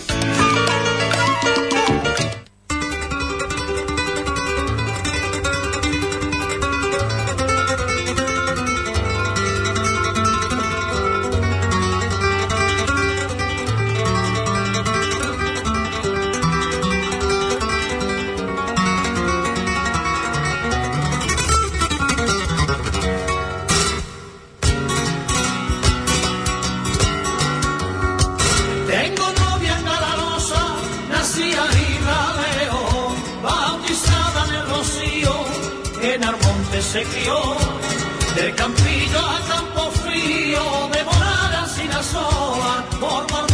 Se crió de Campillo a Campo Frío, de Morada sin Asoa, por